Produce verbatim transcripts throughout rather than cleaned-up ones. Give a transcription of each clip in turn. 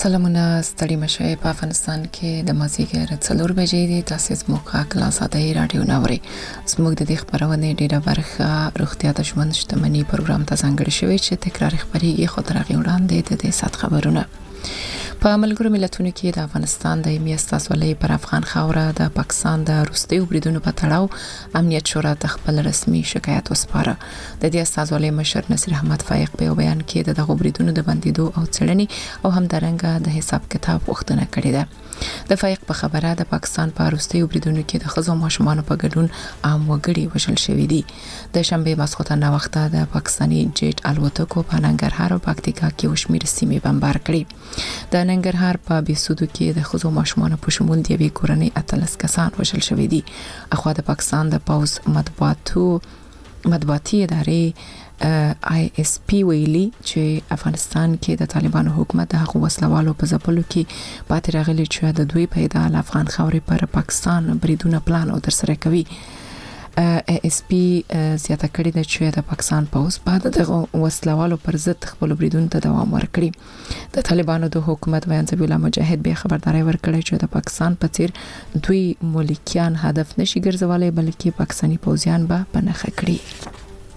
سلامونه ستړي مشه په افغانستان کې د مازیګر څلور بجې دي. تاسو زموږ کلا ساده رادیو ناوري زموږ د دې خبرونه ډیره برخه روغتیا د ژوند شتمنۍ پروګرام ته ځانګړی شوی چې تکرار خبريږي خو تر هغه وړاندې د دې سات خبرونه په ملګرو ملتونو کې د افغانستان د میاستاسولۍ پر افغان خاوره د پاکستان د روسي بریدونو په تړاو امنیت شورا ته خپل رسمي شکایت وسپاره. د دې استازولۍ مشر نصیر احمد فایق په بیان کې د دغه بریدونو د بندیدو او څېړنې او همدارنګه د حساب کتاب غوښتنه کړې ده. د فایق په خبره د پاکستان په روسي بریدونو کې د خزو ماشومان په ګډون عام وګړي وژل شوي دي. د شنبه ماسخوتن وخته د پاکستاني جیټ الوتکو په ننګرهار او پکتیکا کې وشمیر سیمې بمبار کړې. د ننګرهار په بیسودو کې د خزو ماشومان په شمول دی وی کورنۍ اتلس کسان وژل شوي دي. اخوا د پاکستان د پاوز مطبوعاتو مطبوعاتي ادارې آی اس پی ویلي چې افغانستان کې د طالبانو حکومت د حقوق وسلوالو په ځپلو کې پاتې راغلي چې د دوی پیدا د افغان خاورې پر پاکستان بریدونه پلان او ترسره کوي. آی اس پی زیاته کړې ده چې د پاکستان پوز بعد د وسلوالو پر ضد خپل بریدونو ته دوام ورکړي. د طالبانو د حکومت ویان ذبیح الله مجاهد به خبرداري ورکړي چې د پاکستان په څیر دوی ملکیان هدف نشي ګرځولای بلکې پاکستاني پوځیان به پنهخه کړي.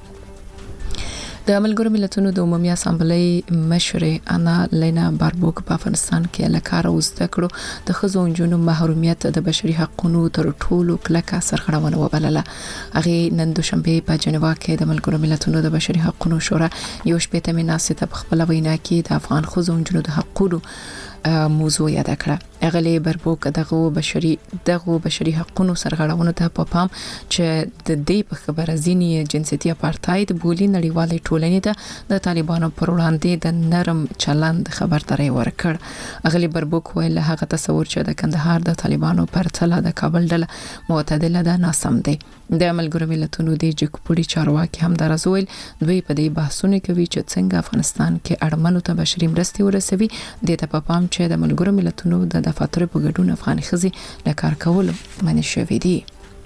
د ملګرو ملتونو د عمومي اسامبلۍ مشرې انا لینا باربوک په افغانستان کې لکاره وزده کړو د خزو انجونو محرومیت د بشري حقوقو تر ټولو کلکه سرغړونه وبلله. هغه نن دوشنبه په جنیوا کې د ملګرو ملتونو د بشري حقوقو شورا یو شپږ میناسته په خپل وینا کې د افغان خزو انجونو د حقوقو موضوع یاد کړه. اغلی بربوک دغه بشري دغه بشري حقوقو سرغړونه ته په پام چې د دې په خبره ځینی جنسيتي اپارټاید بولی نړیوالې ټولنې ته د طالبانو پر وړاندې د نرم چلند خبرداري ورکړ. اغلی بربوک ویل هغه تصور چې د کندهار د طالبانو پر تله د کابل ډله معتدله ده ناسم دی. د ملګرو ملتونو د جګپوړي چارواکي هم درزول دوی په دې بحثونه کوي چې څنګه افغانستان کې اړمنو ته بشري مرستې ورسوي. د ته په پام چې د ملګرو ملتونو د دفاتر په ګډون افغان خزي له کار کولو منع شوې دي.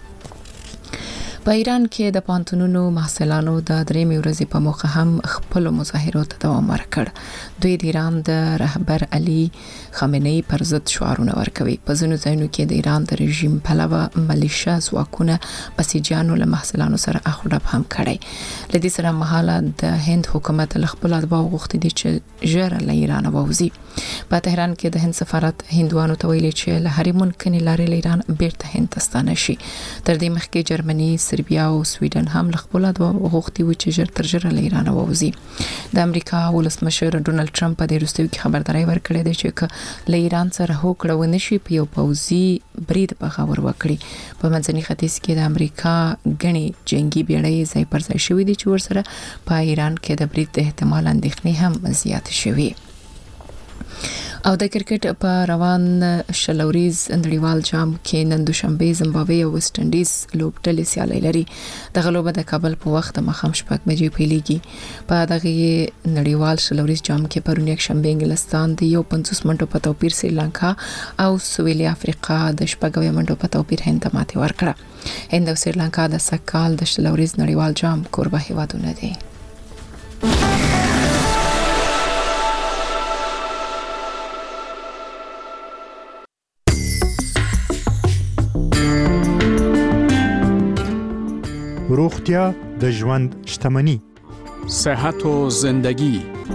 په ایران کې د پانتونونو محصلانو د درېمې ورځې په موخه هم خپل مظاهرو ته دوام ورکړ. دوی د ایران د رهبر علي خامنه‌ای پر ضد شعارونه ورکوي. په ځینو ځایونو کې د ایران د رژیم پلوه ملیشیا ځواکونه بسیجانو له محصلانو سره اخوډب هم کړي. لدې سره مهاله د هند حکومت له خپل اتباع غوښتي دي چې ژر له ایران ووځي. په تهران کې د هند سفارت هندوانو ته ویلي چې له هرې ممکنه لارې له ایران بیرته هند ته ستانه شي. تر دې مخکې جرمني، سربیا او سویډن هم له خپل اتباع غوښتي و چې ژر تر ژره له ایران ووځي. د امریکا ولسمشر ډونالد ټرمپ په دې وروستیو کې خبرداري ورکړې ده چې له ایران سره هوکړه ونه شي په یو پوځي برید په خبر وکړي. په منځني ختیځ کې د امریکا غني جنگي بیړۍ ځای پر ځای شوې دي چې ورسره په ایران کې د برید احتمال اندېښنې هم زیات شوي. او د کرکټ په روان شلوریز نړیوال جام کې نن دوشنبه زمبابوې او ویسټ انډیز لوبډلې سیالي لري. د غلوبه د کابل په وخت مخام شپږ بجې پیلېږي. په دغه نړیوال شلوریز جام کې پرون یک شنبه انګلستان د یو پنځوس منټو په توپیر سریلانکا او سویلي افریقا د شپږ منټو په توپیر هند ته ماتې ورکړه. هند او سریلانکا د سکهال د شلوریز نړیوال جام کوربه هیوادونه دي. روغتیا د ژوند شتمني. صحت و زندگی.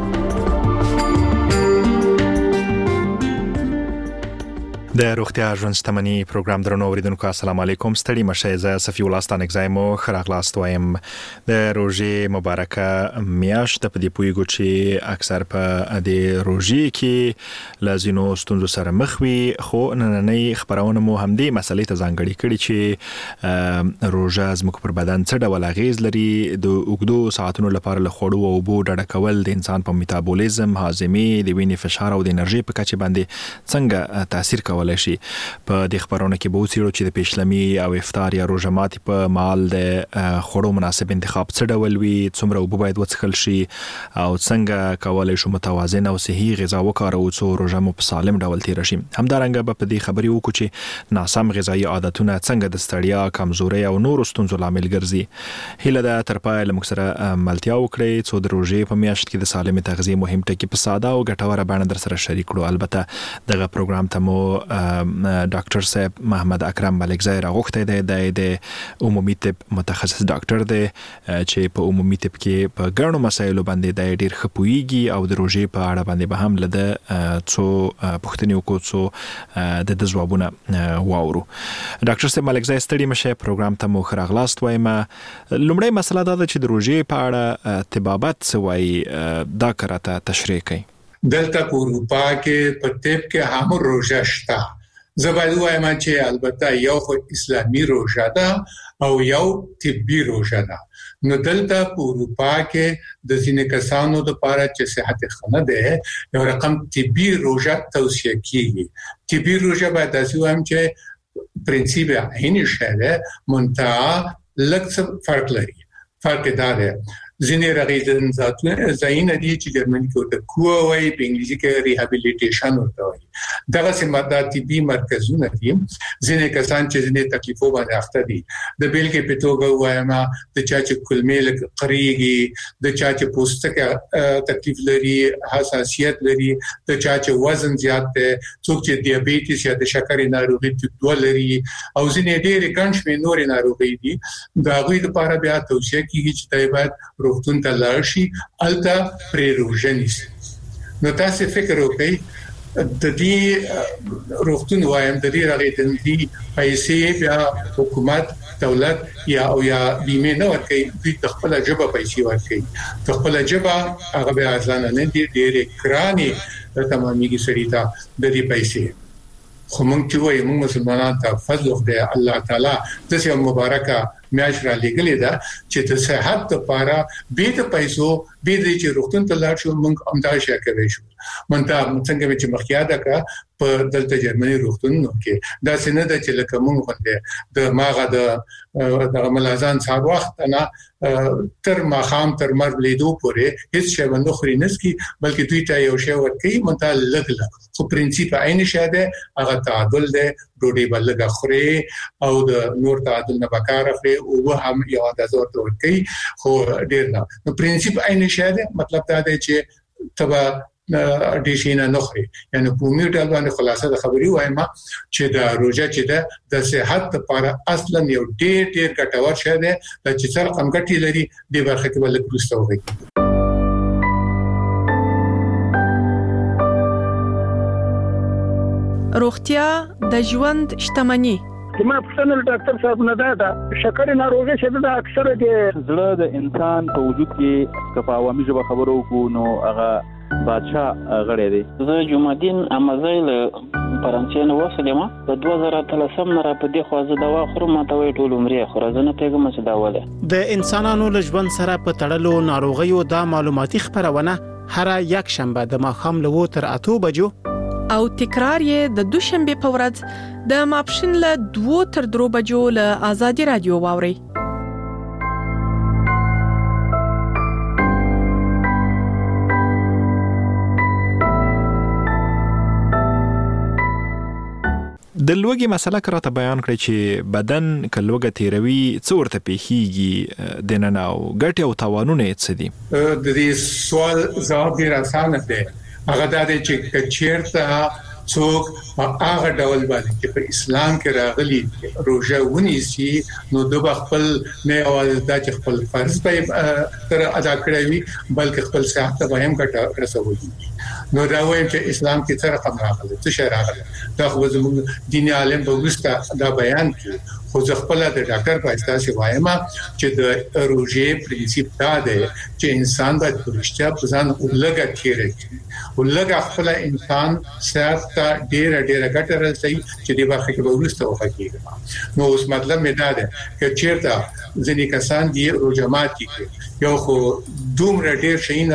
د روغتیا ژوند شتمني پروګرام درنو اوریدونکو السلام علیکم. ستړي مشه زه صفی ولستان اگزایمو خراغلاست وایم. د روزي مبارکه میاشت د پدې پویګو چې اکثر په د روزي کې لازینو ستونزو سره مخ وي خو نننۍ خبرونه مو هم دې مسلې ته ځانګړي کړي چې روزه زموږ پر بدن څه ډول اغیز لري. د اوږدو ساعتونو لپاره له خوړو او اوبو ډډه کول د انسان په میتابولیزم، هاضمې، د وینې فشار او د انرژي په کچه باندې څنګه تاثیر کوي کولای شي. په دې خبرونه کې به وڅېړو چې د پیشلمي او افطار یا روژه ماتي په مهال د خوړو مناسب انتخاب څه ډول وي، څومره اوبه باید وڅښل شي او څنګه کولای شو متوازن او صحي غذا وکاروو څو روژه مو په سالم ډول تېره شي. همدارنګه به په دې خبرې وکړو چې ناسم غذایي عادتونه څنګه د ستړیا، کمزورۍ او نورو ستونزو لامل ګرځي. هیله ده تر پایه له موږ سره ملتیا وکړئ څو د روژې په میاشت کې د سالمې تغذیې مهم ټکي په ساده او ګټوره بڼه در سره شریک کړو. البته دغه پروګرام ته مو ډاکټر صاحب محمد اکرم ملکزی راغوښتی دی. د عمومي طب متخصص ډاکټر دی چې په عمومي طب کې په ګڼو مسایلو باندې دی ډېر ښه پوهیږي او د روژې په اړه باندې به هم له ده څو پوښتنې وکړو څو د ده ځوابونه واورو. ډاکټر صاحب ملکزی ستړي مشه، پروګرام ته مو ښه راغلاست وایم. لومړی مسله دا ده چې د روژې په اړه طبابت څه وایي، دا که راته تشریح کړئ. دلته په اروپا کې په طب کې هم روژه شته. زه باید ووایم چې البته یو خو اسلامي روژه ده او یو طبي روژه ده. نو دلته په اروپا کې د ځینې کسانو لپاره چې صحت ښه نه ده یو رقم طبي روژه توصیه کیږي. طبي روژه باید داسې ووایم چې پرنسیپ عیني شی ده، منتها لږ څه فرق لري. فرق دا ده ځینې رغېدن ځایونه دي چې جرمني کې ورته کوه وایي، په انګلیسي کې ریهابیلیټیشن ورته وایي. دغسې ماده طبي مرکزونه دي. ځینې کسان چې ځینې تکلیفو باندې اخته دي، د بیلګې په توګه ووایم د چا چې کولمې لږ قریږي، د چا چې پوستکی تکلیف لري، حساسیت لري، د چا چې وزن زیات دی، څوک چې دیابیټس یا د شکرې ناروغي ټیپ دوه لري او ځینې ډېرې ګڼ شمېر نورې ناروغۍ دي. د هغوی لپاره بیا توصیه کیږي چې دی باید روغتون ته لاړ شي، هلته پرې روژه نیسي. نو تاسې فکر وکړئ د دې روغتون وایم د دې رغېدنې پیسې بیا حکومت، دولت یا او یا بیمه نه ورکوي، دوی د خپله ژبه پیسې ورکوي. د خپله ژبه هغه بیا ارزانه نه دي، ډېرې ګرانې تمامېږي سړي ته د دې پیسې. خو موږ چې وایو موږ مسلمانان ته فضل خدای الله تعالی داسې یو مبارکه میاشت را لېږلې ده چې د صحت لپاره بې د پیسو، بې د چې روغتون ته لاړ شو، موږ همدا شی کولی شو. منتها څنګه مې چې مخکې یاده کړه په دلته جرمني روغتونونو کې داسې نه ده چې لکه موږ غوندې د ماغه د دغه ملازان سهار وخت نه تر ماښام تر مرګ لیدو پورې هیڅ شی باندې خوري نه څکي، بلکې دوی ته یو شی ورکوي، منتها لږ لږ. خو پرنسیپ عین شی دی، هغه تعادل دی. ډوډۍ به لږه خوري او د نور تعادل نه به کار اخلي، اوبه هم یو اندازه ورته ورکوي خو ډېر نه. نو پرنسیپ عین شی دی، مطلب دا دی چې ته به ډېر شي نه خوري. یعنې په عمومي ډول باندې خلاصه د خبرې وایم چې د روژه چې ده د صحت لپاره اصلا یو ډېر ډېر ګټور شی دی. دا چې څه رقم ګټې لري دې برخه کې به لږ وروسته وغږېږو. روغتیا د ژوند شتمني. زما پوښتنه ډاکټر صاحب نه ده د شکرې ناروغي چې ده اکثره د زړه د انسان په وجود کې که په عوامي ژبه خبرو وکړو نو هغه بادشاه غړی دی. زه جمعدین امزی له فرانسې نه وسلم په دوه زره اتلسم نه را په دې خوا زه دوا خورم، ما ته وایي ټول عمر یې خوره، زه نه پوهېږم چې دا ولې. د انسانانو له ژوند سره په تړلو ناروغیو دا معلوماتي خپرونه هره یک شنبه د ماښام له اووه تر اتو بجو او تکرار یې د دوشنبه په ورځ د ماپښین له دوه تر درو بجو له آزادي رادیو واوري. د لوږې مسله که راته بیان کړئ چې بدن که لوږه تیروي څه ورته پیښیږي دننه او ګټې او تاوانونه یې څه دي؟ د دې سوال ځواب ډېر اسانه دی. هغه دا دی چې که چېرته څوک په هغه ډول باندې چې په اسلام کې راغلي روژه ونیسي نو د به خپل نه یوازې دا چې خپل فرض به تر ادا کړی وي بلکې خپل صحت ته به هم ګټه رسوي. نو دا وایم چې اسلام کې څه رقم راغلی، څه شی راغلی، دا خو زموږ دیني عالم به وروسته دا بیان کړي. خو زه خپل د ډاکټر په اساس وایم چې د روژې پرنسیپ دا دی چې انسان باید په رښتیا په ځان لږه تېره کړي او لږه خپل انسان صحت ته ډېره ډېره ګټه رسوي چې دې برخه کې به وروسته وغږېږم. نو اوس مطلب مې دا دی که چېرته ځینې کسان دي روژه ماتي کوي، یو خو دومره ډېر شیونه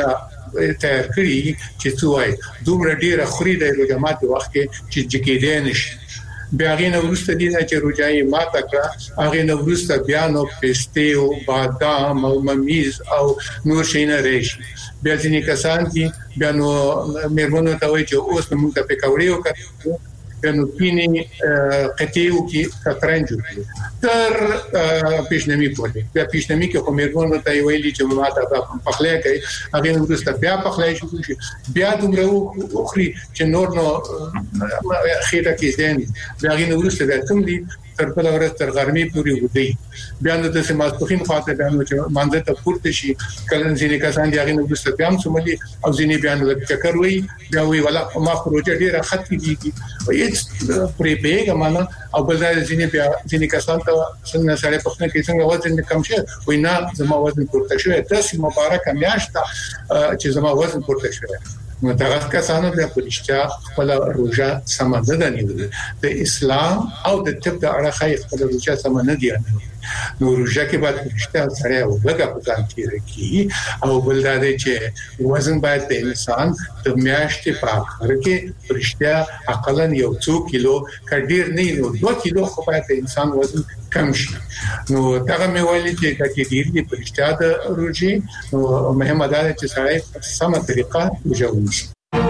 تیار کړی چې څوای دومره ډیره خوري د روزه ماته وخت کې چې جګیدې نشي. بیا غي نو ورسته دي چې روزای ماته کړه هغه نو ورسته بیا نو پسته او بادام او ممیز او نور شینه راشي. بیا ځینې کسان دي بیا نو مېرمنو ته وایي چې اوس موږ ته پکوړې وکړو نو پینې قطعو کې شطرنج تر پیشنمی پورې. بیا پیشنمی کې خو مېرمنو ته ویلي چې ماته پخلی کوي هغه نو ورسته بیا پخلی شروع شي بیا دومره اخري چې نور نو خېټه کې ځین بیا هغه نو ورسته بیا کوم دي تر بل ورځ تر غرمې پورې ودی. بیا نو د سماسپخین خاطر بیا نو چې مانځه ته پورته شي کله ځینې کسان دي هغه نو ورسته بیا هم سملي او ځینې بیا نو چکر وي بیا وی ولا ما پروژه ډیره خطي دي هیڅ پرې پیګه معنا او بل ځینې بیا ځینې کسان ته څنګه سره پخنه کې څنګه وزن کم شي وای نه زما وزن پورته شوی تاسو مبارک میاشت چې زما وزن پورته شوی. نو دا کسانو د پرشتیا خپل روزه سمند نه نیول د اسلام او د طب د اړه خپل روزه سمند نه دی. نو روزه کې باید پرشتیا سره وګه پتان کیږي او بل دا دی چې وزن باید د انسان د میاشتې په اخر کې پرشتیا اقلا یو څو کیلو کډیر نه نو دوه کیلو خو باید د انسان وزن کم شي. نو دا مې ویلي چې دا کې ډیر دي پرشتیا د روزي نو مهمه ده چې سره په سمه طریقه روزه ونیسي.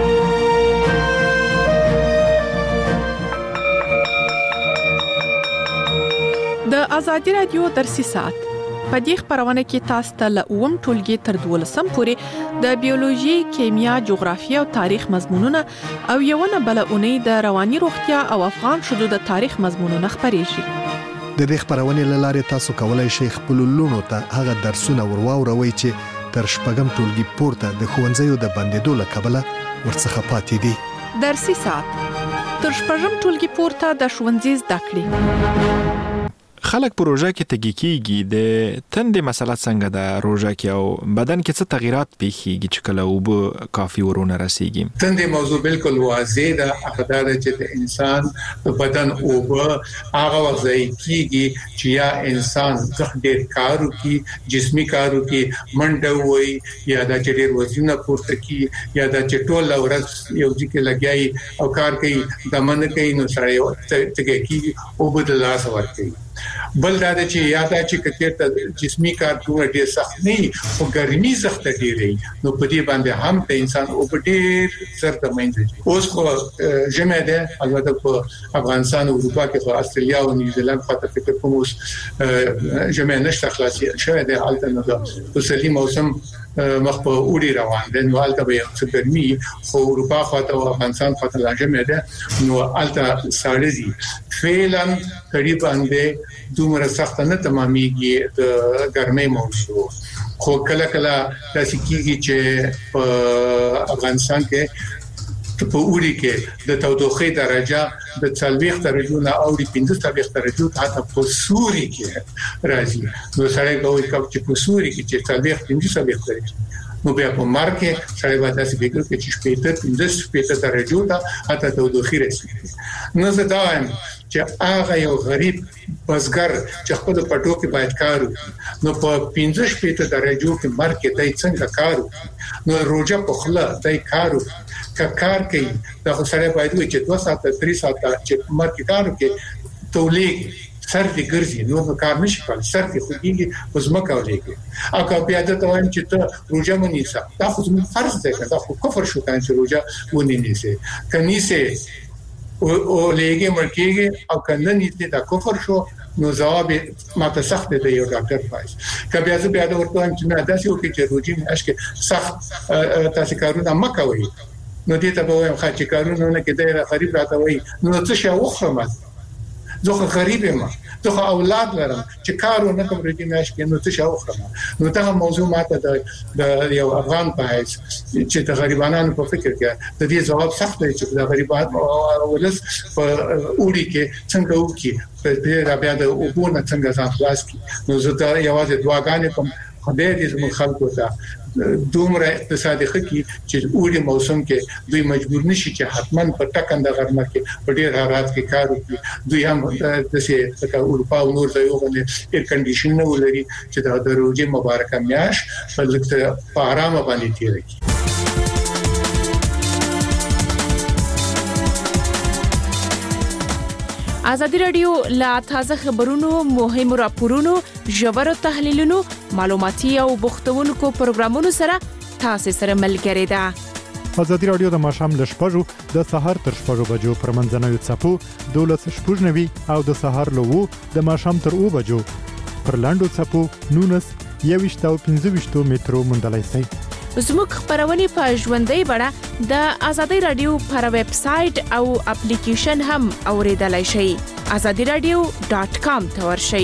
د ازادي رادیو درسي ساعت په دې خبرونه کې تاسو ته له اوم ټولګي تر دولسم پورې د بیولوژي، کیمیا، جغرافیه او تاریخ مضمونونه او یو نه بل اونۍ د رواني روغتیا او افغان شذو د تاریخ مضمونونه خبرېږي. د دې خبرونه لاره تاسو کولای شئ خپل لونو ته هغه درسونه ورواوروي چې تر شپږم ټولګي پورته د ښوونځیو د بندیدو له کبله ورڅخه پاتې دي. درسي ساعت تر شپږم ټولګي پورته د ښوونځي زده کړې. خلک پروژه کې تګی کیږي د تندې مسله څنګه د روزه کې او بدن کې څه تغیرات پیښیږي چې کله وب کافي ورونه رسیږي. تندې موضوع بالکل واضح ده اخدار چې د انسان په بدن وب هغه وځي کیږي چې یا انسان ډېر کارو کې جسمي کارو کې منډه وي یا د چډیر وزنه پورته کی یا د چټول ورځ یو ځکه لګیای او کار کوي د من کوي نو سره یو څنګه کی او بدل لاس ورکوي. بل دا چې یاد چې کته جسمي کار کومه ډیر سخت نه او ګرمي سخت ډیری نو په دې باندې هم ته انسان او په ډیر سر د مینځي. اوس خو جمع ده البته په افغانستان او اروپا کې خو استرالیا او نیوزیلند خاطر فکر کوم اوس جمع نشته خلاصي شوه ده حالت نه ده په سلیم موسم مخ په اوړي روان دي نو البته به څه ګرمي خو اروپا خاطر او افغانستان خاطر جمع ده نو البته ساړه دي فعلا قریبا ده دومره سخت نه تمامېږي د ګرمۍ موضوع خو کله کله داسې کیږي چې په افغانستان کې په اوړي کې د تودوخې درجه د څلوېښت درجو نه او د پنځه څلوېښت درجو ته په سوري کې راځي نو سړی کوي چې په سوري کې چې څلوېښت پنځه څلوېښت درجه نو بیا په مارکه سړی باید تاسو فکر کوئ چې شپږ پنځه شپږ درجو ته حتی تودوخې رسیږي. نو زه دا وایم چې هغه یو غریب بزګر چې خپل پټو کې باید کار وکړي نو په پنځه شپږ درجو کې مارکه دای څنګه کار وکړي نو روزه په خله دای کار وکړي کار کوي دا خو سره باید وي چې دوه ساعته درې ساعته چې مارکه کار وکړي تولید سر دې ګرځي نو کار نشي کول سر دې خوږي په زما کولېږي او که بیا د توان چې ته روزه منیسه دا خو زموږ فرض دی دا خو کفر شو کان چې روزه ونی نیسه کنيسه او لګي مرکیږي او کنه نیته دا کفر شو نو جواب ماته سخت دی یو ډاکټر پایس کبه از بیا د ورته چې نه داسې وکړي چې روزي مشکل سخت تاسو کارونه مکوي نو دې ته به وایم چې کارونه نه کېدای را غریب راته وای نو څه شي وخرم زه خو غریب یم زه خو اولاد لرم چې کارونه کوم ردی ماش کې نو څه شي وخرم نو دا موضوع ماته د یو افغان پایس چې د غریبانو په فکر کې د دې جواب سخت دی چې د غریبانو ولس په اوړي کې څنګه وکي په دې بیا د وګونه څنګه ځان خلاص کی نو زه دا یوازې دعاګانې کوم خدای دې زموږ خلکو ته دومره اقتصادي خکې چې اوړي موسم کې دوی مجبور نشي چې حتماً په ټکنده غرمه کې په ډېر حالات کې کار وکړي دوی هم د څه د اروپا او نور ځایونو باندې ایر کنډیشن نه ولري چې د روزي مبارکه میاش په لکه په آرامه باندې تیر کړي. ازادي رادیو لا تازه خبرونو مهم راپورونو ژور تحلیلونو معلوماتي او بوختونکو پروګرامونو سره تاسو سره ملګری ده. ازادي رادیو د ماشام ل شپږو د سهار تر شپږو بجو پر منځنوي چپو دولس شپږنوي او د سهار له وو د ماشام تر او بجو پر لاندو چپو نونس یويشت او پنځه مترو مندلای سي. زموږ خبرونه په ژوندۍ بڼه د ازادي رادیو پر ویب سټ او اپلیکیشن هم اوریدلای شئ. azadi radio dot com ته ورشئ.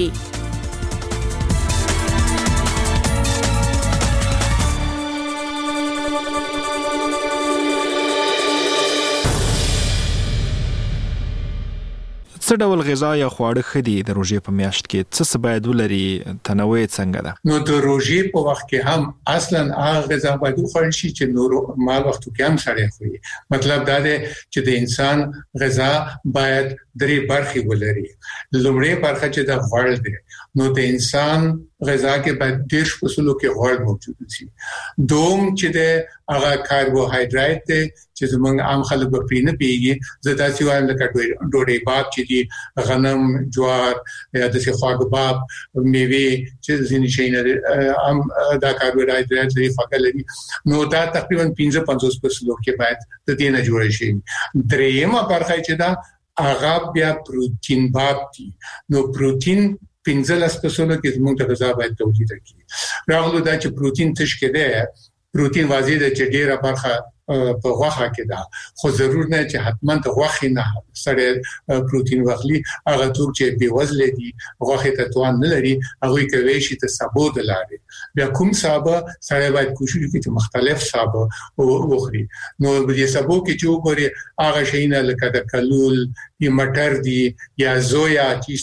څه ډول غذا یا خواړه خدي د روزې په میاشت کې څه څه باید ولري تنوع څنګه ده؟ نو د روزې په وخت کې هم اصلا هغه غذا باید وخورل شي چې نور مال وخت کې هم سره خوري. مطلب دا دی چې د انسان غذا باید درې برخې ولري. لومړی برخه چې د غوړ دی نو د انسان غذا کې باید ډېر فصلو کې غوړ موجود وي. دوم چې د هغه کاربوهایډریټ دی چې زمونږ عام خلک په پینه پیږي زدا چې وایم لکه ډوډۍ باب چې دی غنم جوار یا د خواږه باب میوه چې ځینې شي نه هم دا کاربوهایډریټ لري فقط لري نو دا تقریبا پنځه پنځوس فصلو کې باید د دې نه جوړ شي. درېمه برخه چې دا هغه بیا پروتین باب دی نو پروتین پنځلس فصلو کې زموږ د غذا باید تولید کړي. راغلو دا چې پروتین تش کې ده پروتین واضح ده چې ډیره برخه په غوښه کې ده خو ضرور نه چې حتما ته غوښه نه سره پروتین واخلي. هغه څوک چې بې وزله دي غوښه ته توان نه لري هغه کوي چې ته سابو د لارې بیا کوم سابه سره باید کوشش وکړي چې مختلف سابه وخوري. نو د سابو کې چې وګوري هغه شینه لکه د کلول یا مټر دي یا زویا چې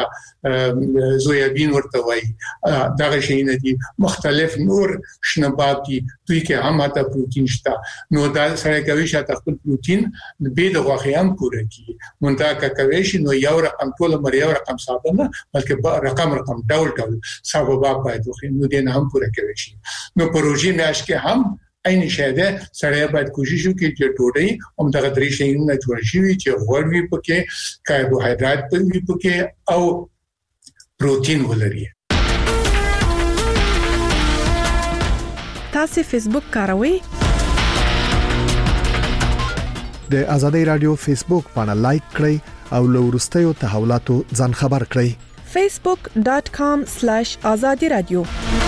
استفاده زویابین ورته وایي دا شینه دي مختلف نور شنبات دي دوی کې هم ماته پروتین شته. نو دا سره کوي چې خپل پروتین به د غوښه هم پوره کړي. مونږه کوي چې نو یو رقم ټول مر یو رقم ساده نه بلکې رقم رقم ډول ډول سابه باید خو نو دې نه هم پوره کوي شي. نو پروژې میاش کې هم عین شاده سره باید کوشش وکړي چې ټوډۍ هم دغه درې شیونه جوړ شي چې غوړ وي پکې کاربوهایډریټ وي پکې او پروتین ولري. تاسو فیسبوک کاروئ؟ د ازادي رادیو فیسبوک باندې لایک کړئ او له ورستیو تحولاتو ځان خبر کړئ. facebook dot com slash azadi radio.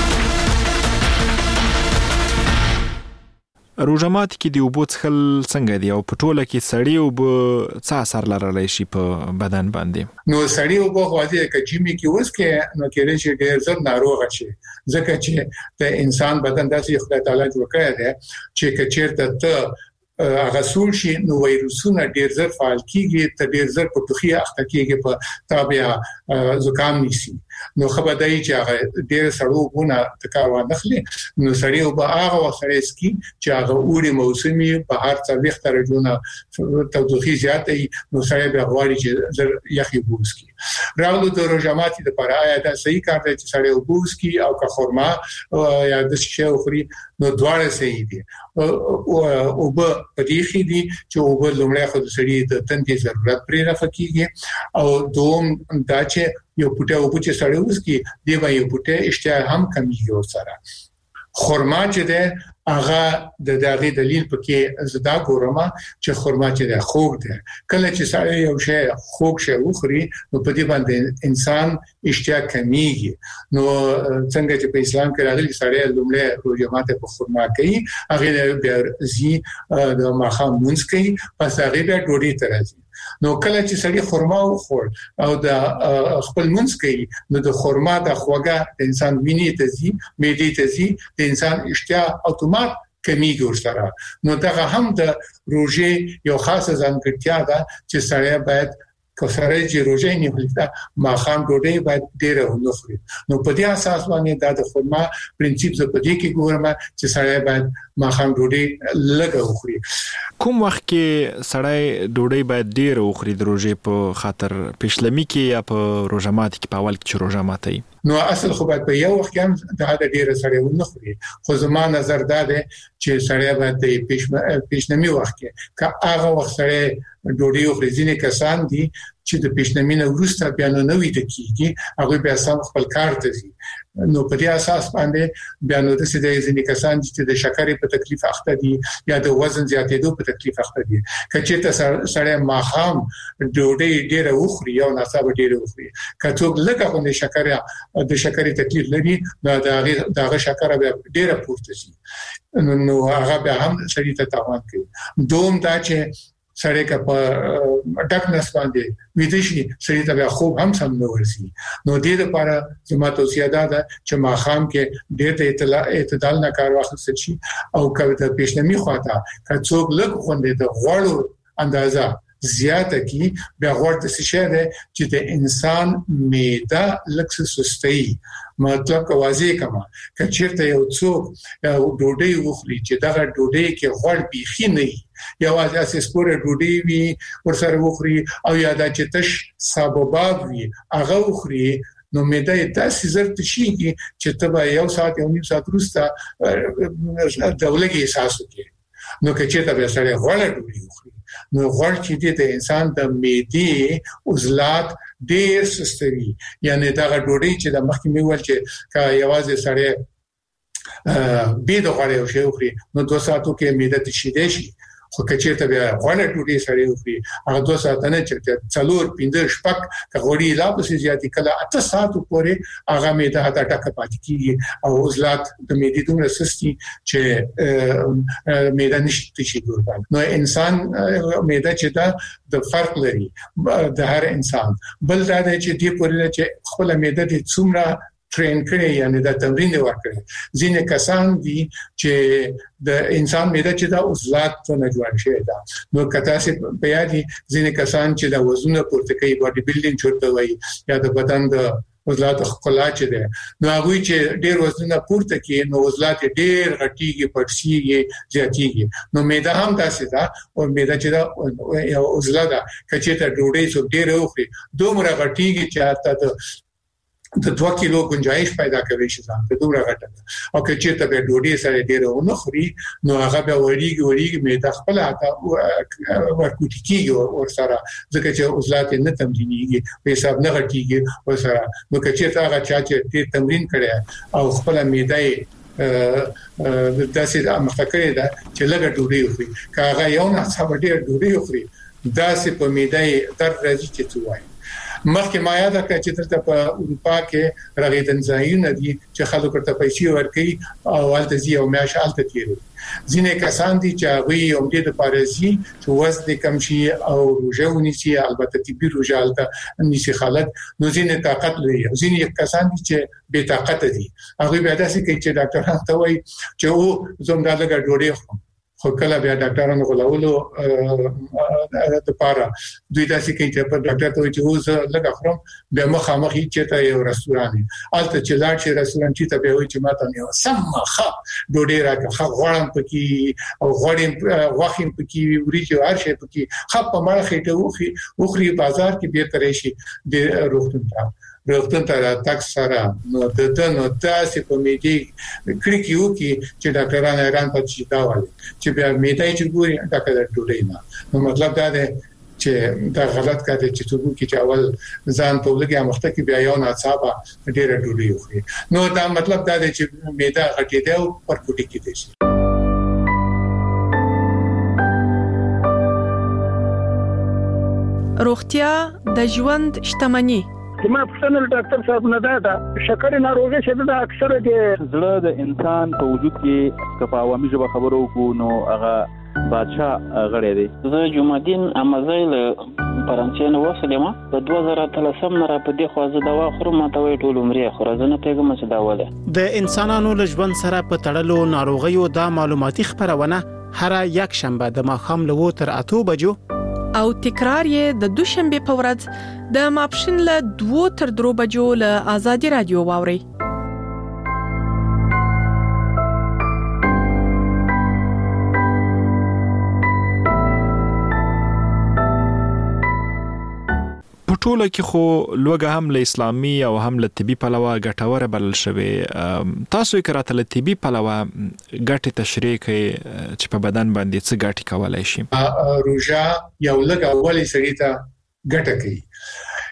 روزمات کې دی وبو څخل څنګه دی او په ټوله کې سړی او څه اثر لرلی شي په بدن باندې؟ نو سړی او په واضح کې جیمی کې اوس کې نو کې لري چې ډېر زر ناروغ شي ځکه چې د انسان بدن داسې خدای تعالی جوړ کړی دی چې کچېرته ته هغه سول شي نو وایروسونه ډېر زر فعال کیږي ته ډېر زر په توخي اخته کیږي په تابع زکام نيسي. نو خبرداري چې هغه ډېر سړوونه تکاوه نخلي نو سړی او به هغه سره سکي چې هغه اوري موسمي په هر څه وخت راځونه توخي زیاتې نو سړی به غواړي چې زر یخي بوسکي. راولو د روزماتي د پرایا دا صحیح کار دی چې سړی وبوسکي او که خرما یا د شي خوري نو دواړه صحیح دي. او به پدې دي چې او به لومړی خو د سړی د تندې ضرورت پرې رافکیږي او دوم دا چې یو پټه او چې سړی وسکي دی به یو پټه اشتها هم کمیږي سره. خرما چې ده هغه د دغه دلیل پکې زدا ګورما چې خرما چې ده خوږ ده کله چې سړی یو شی خوږ شی وخوري نو په دې باندې انسان اشتها کمیږي. نو څنګه چې په اسلام کې راغلي سړی لومړی روزه ماته په خرما کوي هغه بیا زی د ماخام مونږ کوي پس هغه بیا ډوډۍ ترازي. نو کله چې سړی خرما وخور او د خپل منځ کوي نو د خرما د خوږه د انسان وینې ته ځي معدې ته ځي د انسان اشتها اتومات کمیږي ورسره. نو دا هم د روزې یو خاصه ځانګړتیا ده چې سړی باید کسره چې روزه نه ولدا ما خام ډوډۍ باید ډیره ونخوري. نو په دې اساس باندې دا د خرما پرنسيپ ز په دې کې ګورم چې سړی باید ما خام ډوډۍ لږه وخوري. کوم وخت کې سړی ډوډۍ باید ډیره وخوري د روزه په خاطر پښلمی کې یا په روزمات کې په اول کې چې روزه ماتي؟ نو اصل خو باید په یو وخت کې هم دا د ډیره سړی ونخوري. خو زما نظر دا دی چې سړی باید د پښنمی وخت کې که هغه وخت سړی ډوډۍ خوري ځینې کسان دي چې د پیشنمینه وروسته بیا نه وي د کیږي هغه بیا سم خپل کار ته ځي نو په دې اساس باندې بیا نو د سې ځینې کسان چې د شکرې په تکلیف اخته دي یا د وزن زیاتېدو په تکلیف اخته دي کچې ته سړی ماخام ډوډۍ ډېره وخوري او ناڅاپه ډېره وخوري کڅوګ لکه غوښنه شکرې د شکرې تکلیف لري دا دغه دغه شکر بیا ډېره پورته شي نو هغه بیا هم سړی ته تاوان کوي دوم دا چې سړی کا په ډک نس باندې ویدشي سړی ته خوب هم سم نه ورسي نو دې لپاره زما توصیه ده چې ماخام کې ډېر اعتدال نه کار واخیستل شي او کله د پیشنمی خواته کڅوګ لږ خوندې د غوړو اندازه زیاته کی بیا غوړ د څه ده چې د انسان معده لکه سستي مطلب کوازي کما کچیرته یو څوک ډوډۍ وخوري چې دغه ډوډۍ کې غوړ بيخي نه یا واسه سپوره ډوډۍ وي ورسره وخوري او یا د چتش سبب وي هغه وخوري نو معده داسې زر تشيږي چې تبا یو ساعت یو نیم ساعت وروسته دولګي احساس وکړي نو کچیرته به سره غوړ ډوډۍ وخوري نو غوړ چې د انسان د معدې عضلات ډېر سستوي یعنی دا ډوډۍ چې د مخکې میول چې کا یوازې سره به د غوړ یو شی وخوري نو دوه ساعتو کې معده تشیدې شي خو کچیرته بیا غوړ ډوډۍ سره وخوري هغه دوه ساعت نه چې څلور پنځه شپږ کغوري لا پسې زیاتې کله اته ساعت پورې هغه معده هدا ټکه پاتې کیږي او عضلات د معدې دومره سستي چې معده نشي شي ګوربان نو انسان معده چې دا د فرق لري د هر انسان بل دا چې دی پورې چې خپل معده د څومره ټرین کړي یعنی دا تمرین ورکړي ځینې کسان دي چې د انسان معده چې دا عضلات نه جوړ شي دا نو کته سي په یادي ځینې کسان چې دا وزن پورته کوي باډي بلډینګ چورته وایي یا د بدن د عضلات خلا چې ده نو هغه چې ډېر وزن پورته کوي نو عضلات ډېر غټيږي پړسيږي زیاتيږي نو معده هم تاسو دا او معده چې دا یو عضله ده کچې ته ډوډۍ څو ډېر وخوري دومره غټيږي چې تاسو د دوه کیلو گنجائش پیدا کوي چې ځان ته دومره غټه او که چیرته به ډوډۍ سره ډیره ونه خوري نو هغه به وریږي وریږي مې خپل اته ورکوټی کیږي او سره ځکه چې عضلات نه تمرینيږي په حساب نه غټيږي او سره نو که چیرته هغه چا چې تمرین کړي او خپل معده داسې مخکړه ده چې لږه ډوډۍ وخوري کاغه یو نه څه ډیر ډوډۍ وخوري داسې په معده تر راځي چې توای مخکې ما یاد کړ چې ترته په اروپا کې رغیدن ځایونه دي چې خلکو ته پیسې ورکړي او حالت زی او میاش حالت تیري ځینې کسان دي چې هغه هم د پاريزي چې وزن کم شي او روزهونی شي البته طبي روزه حالت نشي خلک نو ځینې طاقت لري ځینې کسان دي چې بے طاقت دي هغه بیا داسې کوي چې ډاکټر ته وایي چې او زموږ دغه ډوډۍ خو خو کله بیا ډاکټرانو غولولو د پاره دوی داسې کوي چې په ډاکټر ته چې اوس لږه خورم بیا مخامخ چې ته یو رستوران الته چې لاړ شي رستوران چې ته به وي چې ماته نه سمخه ډوډۍ راکړه غوړم پکې او غوړم واخیم پکې وريجو هر شي پکې خپ په مړه خېټه وخي وخري بازار کې به ترې شي د روغتون ته روغتون ته تک سره نو د دنو تاسو په میډي کړکیو کې چې ډاکټرانو ایران پاتې دا وایي چې بیا میډای چې ګوري ډاکټر ډوډۍ نه نو مطلب دا دی چې دا غلط کار دی چې څوک چې اول ځان په لګي مخته کې بیا یو ناڅاپه ډېر ډوډۍ وخوري نو دا مطلب دا دی چې میډا غټېده او پرکوټي کېږي روغتیا د ژوند شتمنی ما پښتنل ډاکټر صاحب نه دا شکر ناروغي چې دا اکثره د زړه د انسان په وجود کې کپاوامي ژبه خبرو کو نو هغه بادشاہ غړې دی زه جمعدین امازیل فرانسې نو وسلم په دوه زره اتلسم نه را په دې خوازه دوا خورم ته وې ټول عمرې خورزنه پیغام چې دا وله د انسانانو لژوند سره په تړلو ناروغیو د معلوماتي خبرونه هر یک شنبه د ماخام له تر اتو بجو او تکرار یې د دوشنبه په ورځ د ماپښین له دوه تر درو بجو له آزادي رادیو واوري ټوله کې خو لوګه هم له اسلامي او هم له طبي پلوه ګټوره بلل شوی تاسو یې کراته له طبي پلوه ګټه تشریح کوي چې په بدن باندې څه ګټه کولای شي روزه یو لګ اولي سړی ته ګټه کوي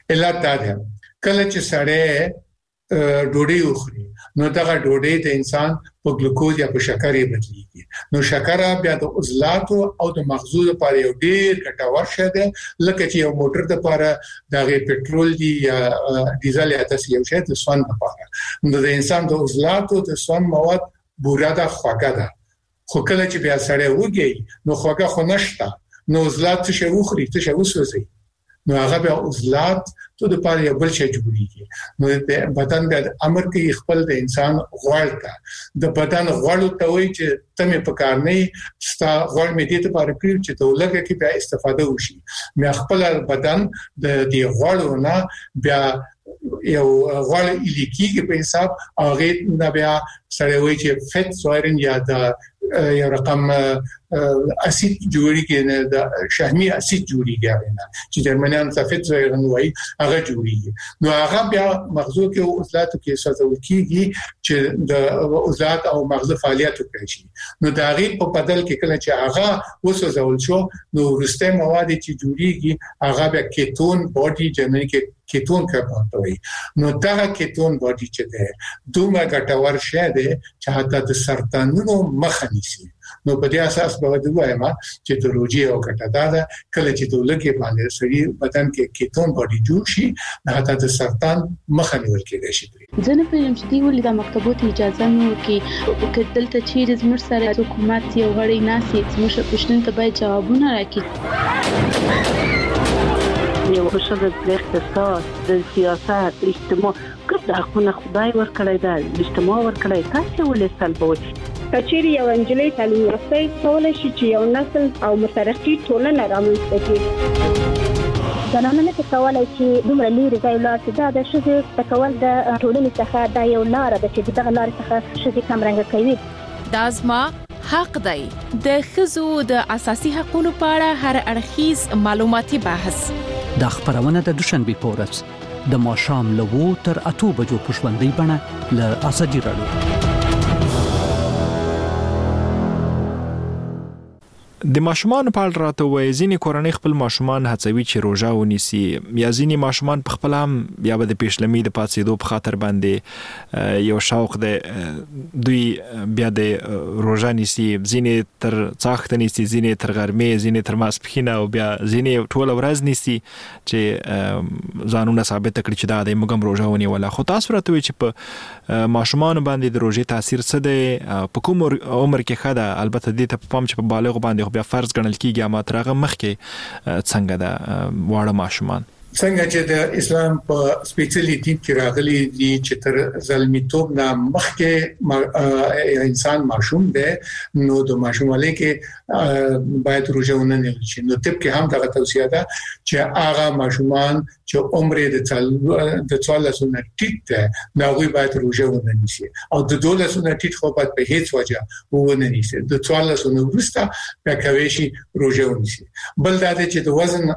علت دا ده کله چې سړی ډوډۍ وخوري نو دا ډوډۍ د انسان په ګلوکوز یا په شکر یې بدلیږي نو شکر بیا د عضلات او د مغزو لپاره یو ډیر ګټور شی دی لکه چې یو موټر د لپاره د پټرول دی یا ډیزل یا تاسو یو شی د سون لپاره نو د انسان د عضلات او د سون مواد بوره ده خوږه ده خو کله چې بیا سړی وږي نو خوږه خو نشته نو عضلات څه وخوري څه وسوځي نو هغه به عضلات ته د پاره یو بل شي جوړیږي نو د بدن د امر کې خپل د انسان غوړ کا د بدن غوړ ته وایي چې تمه په کار نه ستا غوړ مې دې ته پاره کړی چې ته لګه کې بیا استفاده وشي مې خپل بدن د دې غوړونه بیا یو غوړ الیکيږي په حساب هغه نه بیا سره وایي چې فټ سویرن یا د یو رقم اسید جوړیږي نه د شحمی اسید جوړیږي نه چې جرمنیان ته فټ سویرن وایي هغه جوړیږي نو هغه بیا مغزو کې او عضلات کې ساتل کیږي چې د عضلات او مغز فعالیت کوي نو دا غي په بدل کې کله چې هغه وسوځول شو نو ورسته مواد چې جوړیږي هغه بیا کیتون باډي جنري کې کیتون کاربون وي نو دا کیتون باډي چې ده دومره ګټور شی دی چې حتی د سرطانونو مخه نیسي نو په دې اساس به د وایم چې د روجي او ګټه ده کله چې د لګي باندې سړي بدن کې کیتون باډي جوړ شي حتی د سرطان مخه نیول کېږي شي ځنه په یم چې دی ولې د مکتبوت اجازه نو کې کدلته چیرې زموږ سره حکومت یو غړي ناسي زموږ پښتون ته باید جوابونه راکړي یو خصوصا د اقتصاد د سیاست اجتماع کله حقونه خدای ورکړی دا اجتماع ورکړی تاسو ولې سلبوي کچېری یو انجلۍ تعلیم یافته کولای شي چې یو نسل او مترقي ټولنه رامنځته کړي زنانه نه کولای چې دومره لري ځای لا چې دا د شذ تکول د ټولنې څخه د یو لار د چې دغه لار څخه شذ کم رنګ کوي دا زما حق دی د خزو د اساسي حقوقو په اړه هر اړخیز معلوماتي بحث د خبرونه د دوشنبه پورس د ماشام لوو تر اته بجو پښوندې بڼه ل اساجي راډیو د ماشومان په اړه راته وایي ځینې کورنۍ خپل ماشومان هڅوي چې روژه ونیسي یا ځینې ماشومان په خپل هم بیا به د پیشلمي د پاتېدو په خاطر باندې یو شوق دی دوی بیا د روژه نیسي ځینې تر څاښت نیسي ځینې تر غرمې ځینې تر ماسپښین او بیا ځینې ټول ورځ نیسي چې ځانونه ثابت کړي چې دا د موږ هم روژه ونیوله خو تاسو راته وایي چې په ماشومان باندې د روژې تاثیر څه دی په کوم عمر کې ښه ده البته دې ته پام چې په بالغ باندې بیا فرض ګڼل کیږي اما ترغه مخکې څنګه دا واړه ماشومان څنګه چې د اسلام په سپیشلی دین کې راغلي دي چې تر ظلمیتوب نه مخکې انسان معصوم دی نو د معصومالۍ کې باید روزه ونه شي نو طب کې هم دا توصیه ده چې هغه معصومان چې عمر د د څوارلسونه ټیټ ده نو هغه باید روزه ونه نیسي او د دولسونه ټیټ خو باید په هیڅ وجه ونه نیسي د څوارلسونه وروسته په کوي شي روزه ونیسي بل دا چې د وزن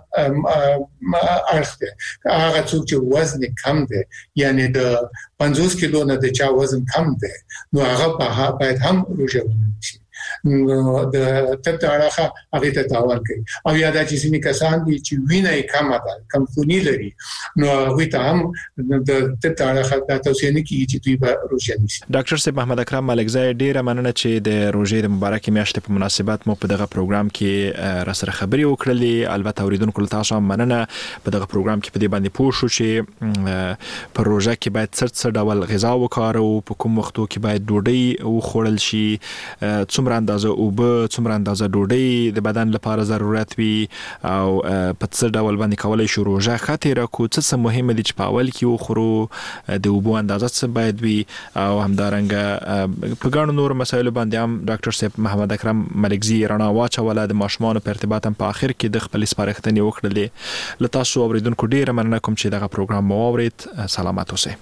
هغه څوک چې وزن کم دی یعنی د پنځوس کیلو نه د چا وزن کم دی نو هغه باید هم روزه ونیسي نو د طب اړه هغه ته تاوان کوي او یا د چې سیمه کسان دي چې وینه یې کم ده کم خونی لري نو هغه ته هم د طب اړه د توصیه نه کیږي چې دوی به روزه نیسي ډاکټر صاحب محمد اکرم ملکزی ډیره مننه چې د روزې د مبارکې میاشتې په مناسبت مو په دغه پروګرام کې را سره خبري وکړلې البته اوریدونکو تاسو هم مننه په دغه پروګرام کې په دې باندې پوه شو چې په روزه کې باید څه څه ډول غذا وکړو په کوم وختو کې باید ډوډۍ وخوړل شي څومره اندازه او به څومره اندازه ډوډۍ د بدن لپاره ضرورت وي او په څه ډول باندې کولای شو روزه خاطر کو څه مهمه دي چې په اول کې وخورو د اوبو اندازه څه باید وي او همدارنګه په ګڼو نور مسایلو باندې هم ډاکټر صاحب محمد اکرم ملکزی رڼا واچوله د ماشومان په ارتباط هم په اخر کې د خپل سپارښتنې وکړلې لته تاسو اوریدونکو ډیره مننه کوم چې دغه پروګرام مو اورید سلامات اوسئ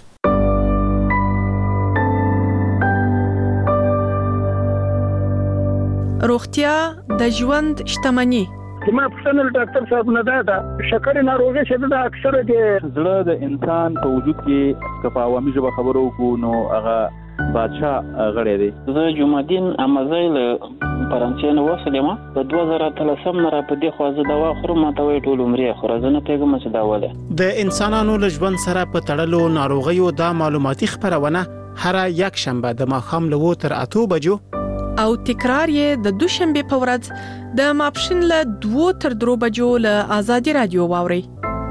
روغتیا د ژوند شتمنۍ زما پښتنل ډاکټر صاحب نه دا شکر ناروغي شه د اکثره د زړه د انسان په وجود کې کفا عوامي ژبه خبرو کو نو هغه بادشاہ غړې دی زه جمعدین امازیل فرانسې نه وصلې ما په دوه زره اتلسم نه را په دې خو زه دوا خورم ما ته وی ټول عمرې خو زه نه پیګم چې دا وله د انسانانو له ژوند سره په تړلو ناروغیو د معلوماتي خبرونه هر یک شنبه د ماښام له اووه تر اته بجو او تکرار یې د دوشنبه په ورځ د ماپښین له دوه تر درو بجو له آزادي رادیو واوري.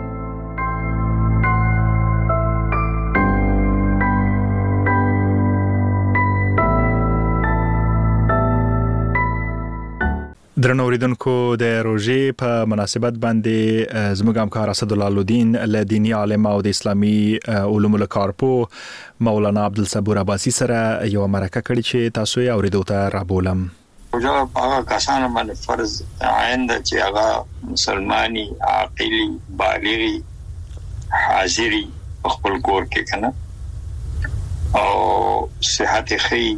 درنو اوریدونکو د روزې په مناسبت باندې زموږ همکار اسد الله الدین له دینی عالم او د اسلامي علومو کارپو مولانا عبدالصبور عباسی سره یو مرکه کړې چې تاسو یې اوریدو ته رابولم. روزه هغه کسانو باندې فرض عین ده چې هغه مسلمانی عاقلی بالغی حاضری خپل کور کې کنه او صحت خی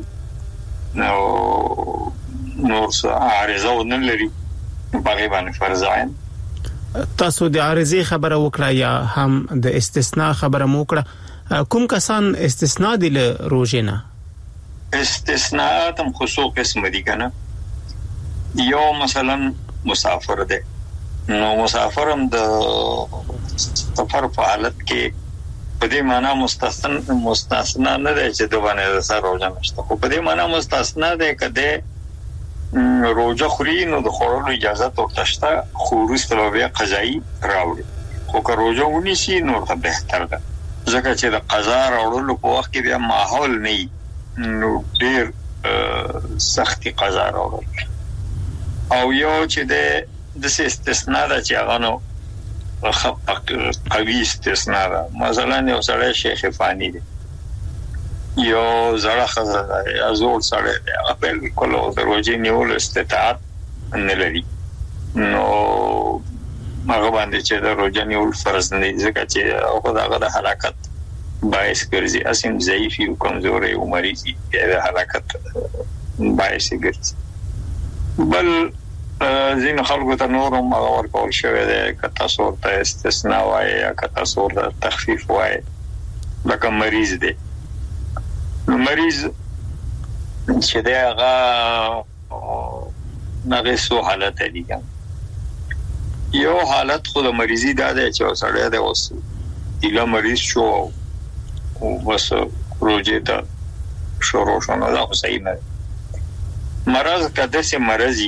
نو نور څه عارضه ونه لري په باندې فرض عین. تاسو د عارضه خبره وکړه یا هم د استثناء خبره مو وکړه کوم کسان استثناء دي له روزې نه؟ استثناءات هم خصوص قسم دي کنه. یو مثلا مسافر ده نو مسافر هم د سفر په حالت کې په دې معنی مستثنا مستثنا نه ده چې د باندې سره روزه نشته خو په دې معنی مستثنا ده کده روزه خوري نو د خورلو اجازه ورته شته خو وروسته بیا قضایي راوړي خو که روزه ونیسي نو ته بهتر ده ځکه چې د قضا راوړلو په وخت کې بیا ماحول نه نو ډېر سختي قضا راوړل او یو چې د د استثناء ده چې هغه نو خپ قوي استثناء ده مثلا یو سړی شیخ فانی دی یو زړه خزه یا زور سره هغه په کولو د روزي نیول استطاعت نه لري نو هغه باندې چې د روزي نیول فرض نه دي ځکه چې هغه دغه د حرکت باعث ګرځي اسیم ضعیفي او کمزوري او مریضي د حرکت باعث ګرځي بل زین خلکو ته نورم هغه ورکول شوی دی که تاسو ته استثناء وایي یا که تاسو ته تخفیف وایي لکه مریض دی مریض چې دا هغه نغې سو حالت دي یو حالت خو د مریضي دا دی چې سړی دی اوس ایله مریض شو او بس روزه ته شروع شو نو دا خو صحیح نه مرض کده سي مرضی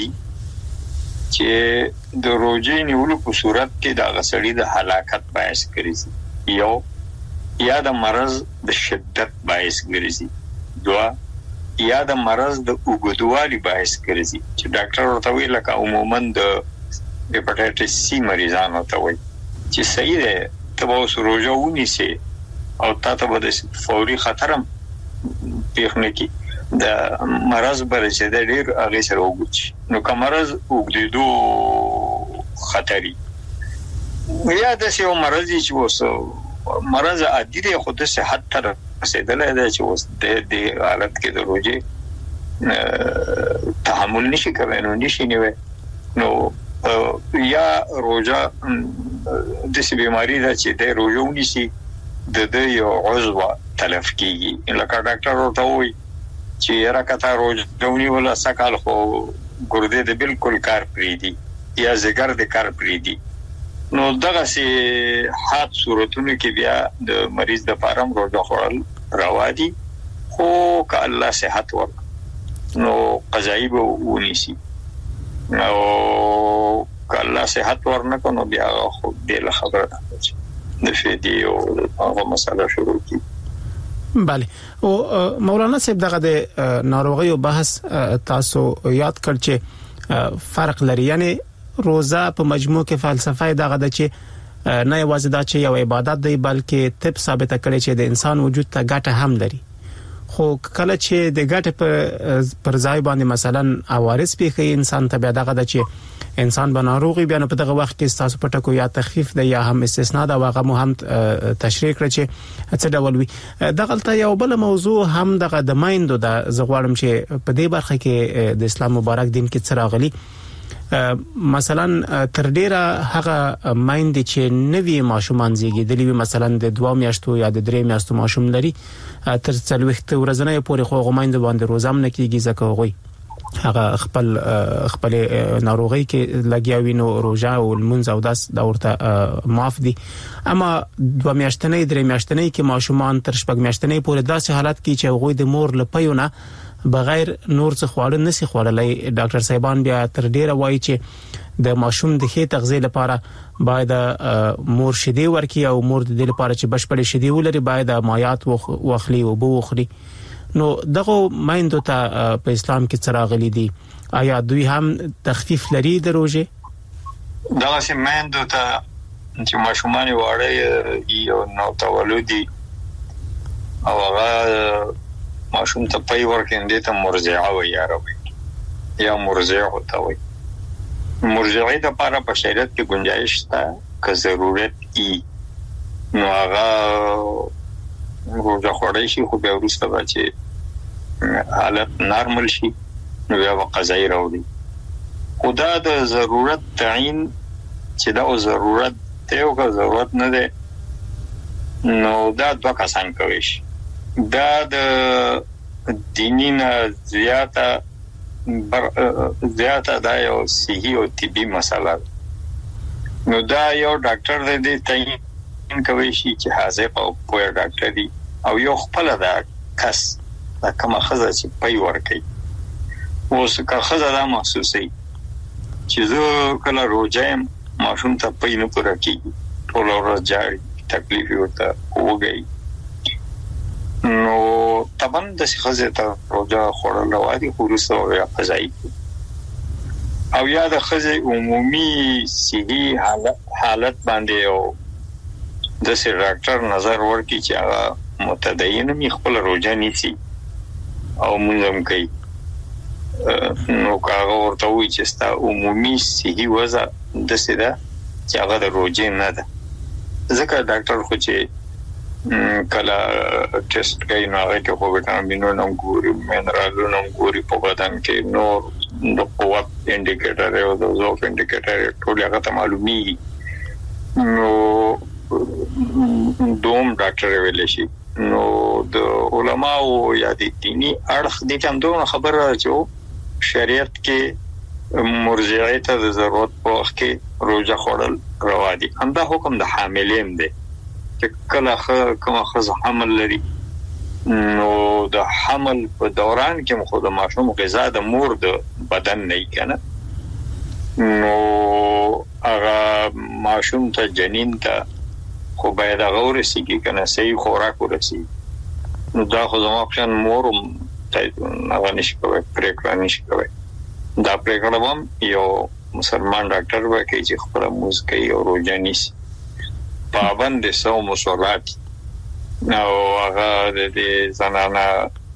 چې د روزه نیولو په صورت کې دا غسړی د هلاکت باعث کړي یو یا د مرض د شدت باعث ګرځي دوا یا د مرض د اوږدوالي باعث ګرځي چې ډاکټر ورته ویل لکه عموما د هپاتایټس سی مریضانو ته وایي چې صحیح ده ته اوس روزه ونیسي او تاسو به د فوري خطرم پیښنه کی د مرض بر چې د ډیر هغه سره وګورئ نو که مرض وګړي خطري یا د سیو مرض چې وسو مرض عادي دی خو د صحت تر رسیدلای دی چې اوس د دې حالت کې د روزه تحمل نشي کوي نو نشي نیوي نو یا روزه د سې بیماری دا چې د روزه ونیسي د دې یو عضو تلف کیږي لکه ډاکټر ورته وایي چې راکته روزه ونیول سکهال خو ګردې د بالکل کار پریدي یا زګر د کار پریدي نو دغه سي حادث صورتونو کې بیا د مریض د فارم روزه خورل روا دي خو که الله صحت ورک نو قضایي به ونیسي نو که الله صحت ورنکو نو بیا خو دې له خبره د فدیه او هغه مسله شروع کی. بله او مولانا صاحب دغه د ناروغیو بحث تاسو یاد کړ چې فرق لري یعنی روزه په مجموع کې فلسفه دغه د چې نه یوازې دا چې یو عبادت دی بلکې طب ثابت کړي چې د انسان وجود ته ګټه هم لري خو کله چې د ګټه پر پر ځای باندې مثلا عوارض پیخي انسان ته دغه د چې انسان بناروغي بیا په دغه وخت کې تاسو پټه کو یا تخفیف دی یا هم استثناء دا واغه مهم تشریح کړی چې څه ډول وي دغه ته یو بل موضوع هم دغه د مایندو د زغوالم چې په دې برخه کې د اسلام مبارک دین کې څه راغلي مثلا تر ډیره هغه مایند چې نوی ماشومان زیږیدلی وي مثلا د دوه میاشتو یا د درې میاشتو ماشوم لري تر څلويخت ورځې پورې خو غومایند باندې روزام نه کیږي ځکه غوي هغه خپل خپل ناروغي کې لګیاوي نو روزه او المنځ او داس دا ورته معاف دي. اما دوه میاشتنې درې میاشتنې کې ماشومان تر شپږ میاشتنې پورې داسې حالت کې چې هغه د مور لپیونه بغیر نور څه خواړه نسی خوړلای. ډاکټر صاحبان بیا تر ډیره وایي چې د ماشوم د ښه تغذیه لپاره باید مور شیدې ورکړي او مور د دې لپاره چې بشپړې شیدې ولري باید مایات واخلي او بو وخوري. نو دغه مایندو ته په اسلام کې څراغلي دي، آیا دوی هم تخفیف لري د روزه؟ دا چې مایندو ته چې ماشومان وړي یو نو تولدي او هغه ماشوم ته پي ورکړي ته مرضعه وي عربي یا مرضعه ته وي. مرضعه د لپاره په شریعت کې گنجائش شته که ضرورت ای نو هغه روزه خوړی شي، خو بیا وروسته به چې حالت نارمل شي نو بیا به قضایي راوړي. خو دا د ضرورت تعین چې دا ضرورت دی او که ضرورت نه دی نو دا دوه کسان کوي شي. دا د دیني نه زیاته بر زیاته دا یو صحي او طبي مسله نو دا یو ډاکټر دی تعین کوي شي چې حاضر او پوهه ډاکټر دی او یو خپل دا کس دا کومه خزه چې پي ورکړي اوس که خزه دا محسوسي چې زه کله روزه ماشوم ته پي نه پوره کیږي ټول ورځ جاړي تکلیف ورته وګي نو طبعا د خزه ته روزه خورل وادي خورسته یا قضایي او یا د خزه عمومي صحي حالت حالت باندې او د سر ډاکټر نظر ورکړي چې هغه متدین می خپل روزه نیسي او موږ کوي نو کاغه ورته وي چې ستا عمومي صحي وضع د سره چې هغه د روزه نه ده. ځکه ډاکټر خو چې کله ټیسټ کوي نو هغه کې خو وټامینونه ګوري، منرالونه ګوري په بدن کې، نو د قوت انډیکیټر او د ضعف انډیکیټر ټول هغه ته معلومي. نو دوم ډاکټر ویل شي نو د علماء یا د دینی اړخ دي کوم دوه خبره چې شریعت کې مرجعه ته د ضرورت په وخت کې روزه خوړل روا دي. همدا حکم د حاملین دی چې کله کومه خزه حمل لري نو د حمل په دوران کې خو د ماشوم غذا د مور د بدن نه کنه نو هغه ماشوم ته جنین ته خو باید غوړ سي کې کنه صحیح خوراک ورسي نو دا خو زموږ خپل مور هغه نشي کوي پریکړه نشي کوي. دا پریکړه هم یو مسلمان ډاکټر وکړي چې خپل موز کوي او روزه نیسي پابند صوم او صلات نو هغه د زنانه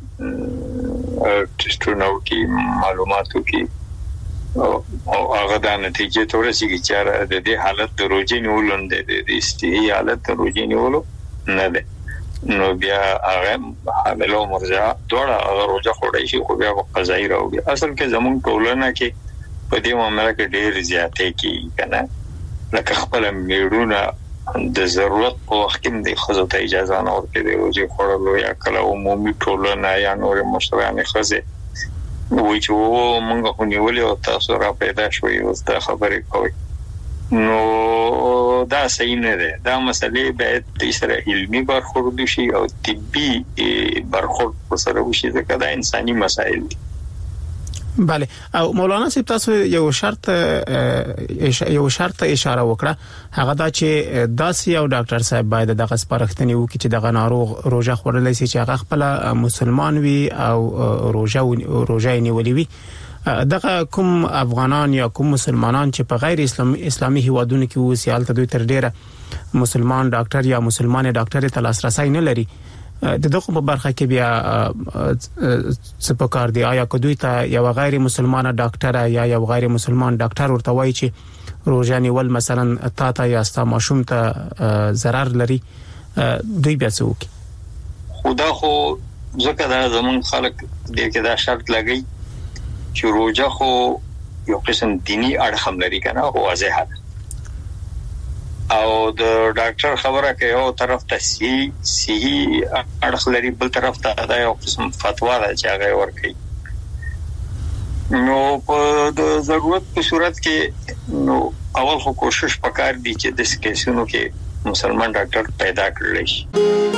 ټیسټونو کې معلوماتو کې او هغه د نتیجې تورسي چې د دې حالت د روزي نیولون د دې استي حالت د روزي نیولو نه ده نو بیا هغه حاملو مرجع ډوړه هغه روزه خوړی شي خو بیا قضایي راوړي. اصل کې زمون ټولنه کې په دې معاملې کې ډېر زیاتې کې کنه لکه خپل میړونه د ضرورت په وخت کې د خزو ته اجازه نه ورکړي د روزي خوړلو یا کله عمومي ټولنه یا نور مشران خزه وای چې و مونږ خو نیولې او تاسو را پیدا شوي او دا خبرې کوي نو دا صحیح نه ده. دا مسلې باید د سره علمي برخورد شي او طبي برخورد سره وشي ځکه دا انساني مسائل دي. بله او مولانا صاحب تاسو یو شرط یو شرط اشاره وکړه هغه دا چې داسې یو ډاکټر صاحب باید دغه سپارښتنې وکړي چې دغه ناروغ روزه خوړلای شي چې هغه خپل مسلمان وي او روزه روزه نیولې وي. دغه کوم افغانان یا کوم مسلمانان چې په غیر اسلامي اسلامي هیوادونو کې اوسي حالت دوی تر ډیره مسلمان ډاکټر یا مسلمان ډاکټر ته لاسرسي نه لري د دغه په برخه کې بیا څه پکار دی؟ آیا که دوی ته یو غیر مسلمان ډاکټر یا یو غیر مسلمان ډاکټر ورته وایي چې روزه نیول مثلا تا ته یا ستا ماشوم ته ضرر لري دوی بیا څه وکړي؟ خدا خو ځکه دا زمون خلک دې کې دا شرط لګي چې روزه خو یو قسم دینی اړخ هم لري کنه او واضح ده او د ډاکټر خبره کوي یو طرف ته سی سی اړخ لري بل طرف ته دا یو قسم فتوا ده چې هغه ورکړي نو په د ضرورت په صورت کې نو اول خو کوشش وکړ دي چې د کیسونو کې مسلمان ډاکټر پیدا کړل شي.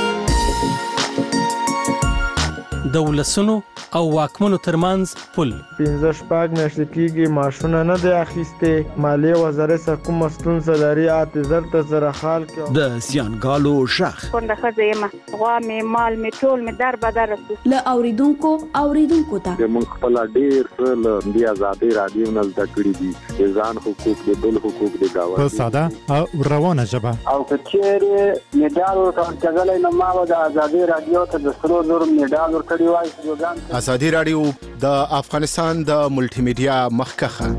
د ولسونو او واکمنو ترمنځ پل پنځه شپږ میاشتې کېږي ماشونه نه دی اخیستې مالیه وزارت سره کومه ستونزه لري اته زر ته زره خال کې د زیانګالو شخ څنګه خزه ما غوا می مال می ټول می در بدر ل اوریدونکو اوریدونکو ته د مونږ خپل ډیر څه د آزادي رادیو نه زده کړی دي د ځان حقوق د بل حقوق د گاوند په ساده او روانه ژبه او کچېره میډال ورکړل نو ما د آزادي رادیو ته د سرو زر میډال ورکړی وای. آزادي رادیو د افغانستان د ملټي میډیا مخکخه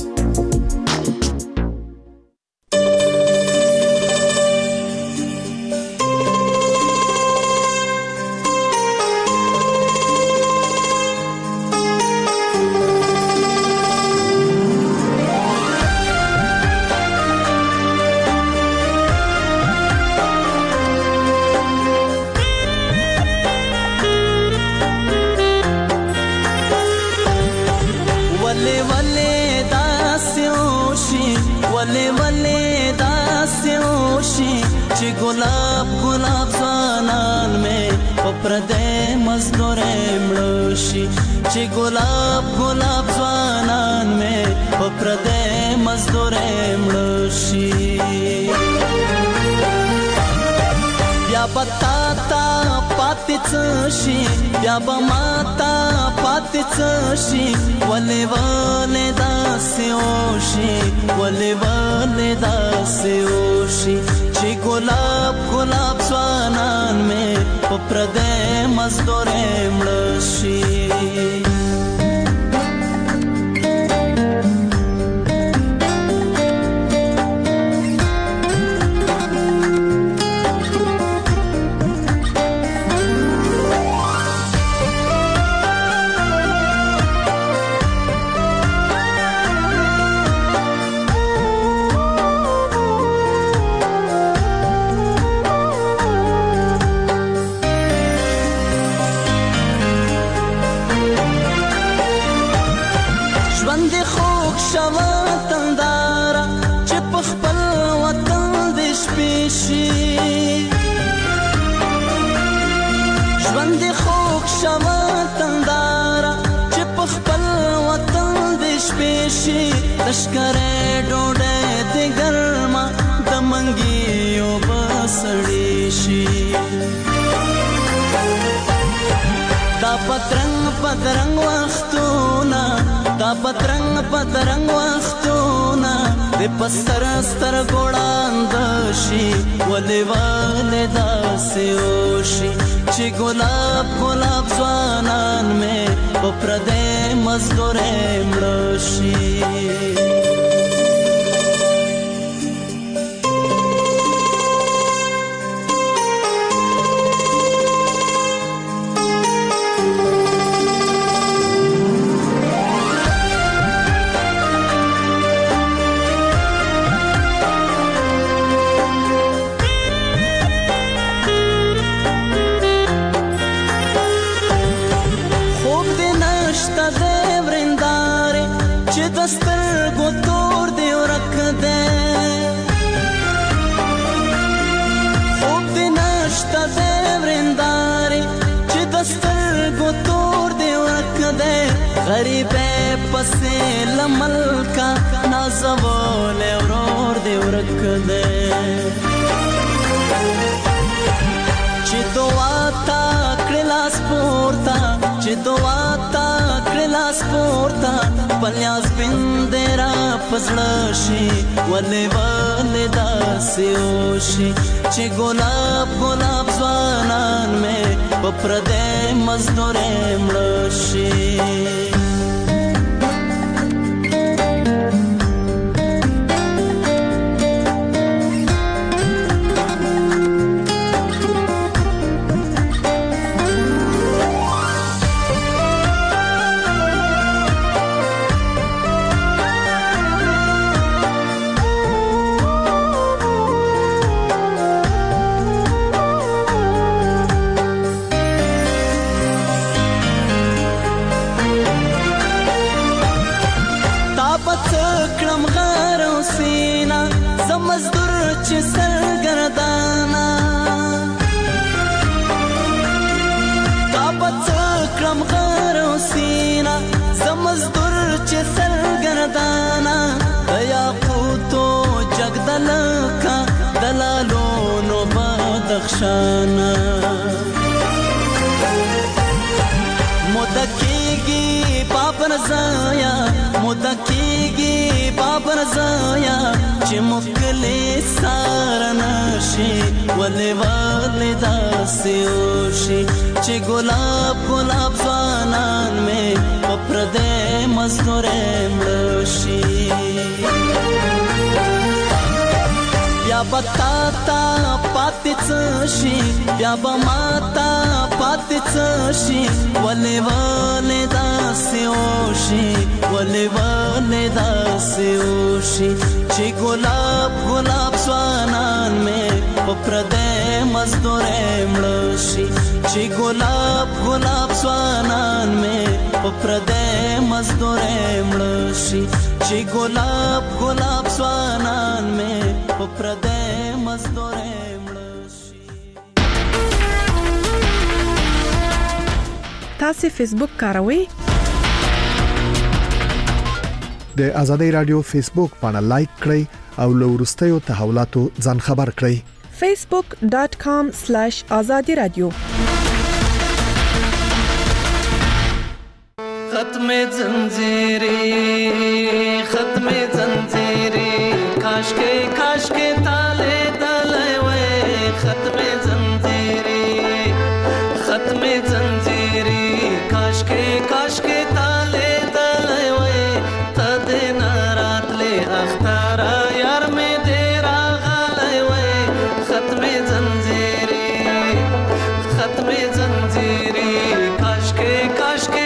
गुलाब गुलाब ज़वानान में पप्रदे मज़दूरे मृषि चे गुलाब गुलाब ज़वानान में पप्रदे मज़दूरे मृषि या बताता पातिचशी या बमाता पातिचशी वले वले दास्योशी वले वले दास्योशी ची गुलाब गुलाब ज़वानान में पप्रदे मज़दूरे मृषि लश्करे डोडे दे गर्मा दमंगियो बसड़ीशी दा पतरंग पतरंग वख्तूना दा पतरंग पतरंग वख्तूना दे पस्तर स्तर गोड़ांदशी वले वले दास्योशी ची गुलाब गुलाब ज़वानान में पप्रदे मज़दूरे मृषि गरीबे पसे लमल का नाज़वोले और दे रख दे चिदोआता क्रिलास पोर्ता चिदोआता क्रिलास पोर्ता पल्यास बिंदेरा पसड़शी वले वले दास्योशी ची गुलाब गुलाब ज़वानान में पप्रदे मज़दूरे मृषि سینا زمزدور چې سرګردانا دیا قوتو جگدلکا دلالو نو بدخشانا مدکیگی بابر زایا مدکیگی بابر زایا چې مکلی سارنشي ولی ولی داسی اوشي چې گلاب گلاب زوانان میں پپرده مزدور ملوشي بیا بتاتا پاتې څشي بیا بماتا پاتې څشي ولې ولې داسې وشي ولې ولې داسې وشي چې ګلاب ګلاب ځوانان مې په پردې مزدورې مړه شي چې ګلاب ګلاب ځوانان مې په پردې مزدورې مړه شي چې ګلاب ګلاب ځوانان مې په پردې مزدورې مړه شي. تاسو فیسبوک کاروئ؟ د آزادۍ رادیو فیسبوک باندې لایک کړئ او له وروستیو تحولاتو ځان خبر کړئ. facebook dot com slash azadi radio ختم زنجیری ختم زنجیری کاش کے کاش کے تالے دلے وے ختم زنجیری ختم زنجیری کاش کے کاش کے تالے دلے وے تد نارات لے اختارا یار میں دیرا غالے وے ختم زنجیری ختم زنجیری کاش کے کاش کے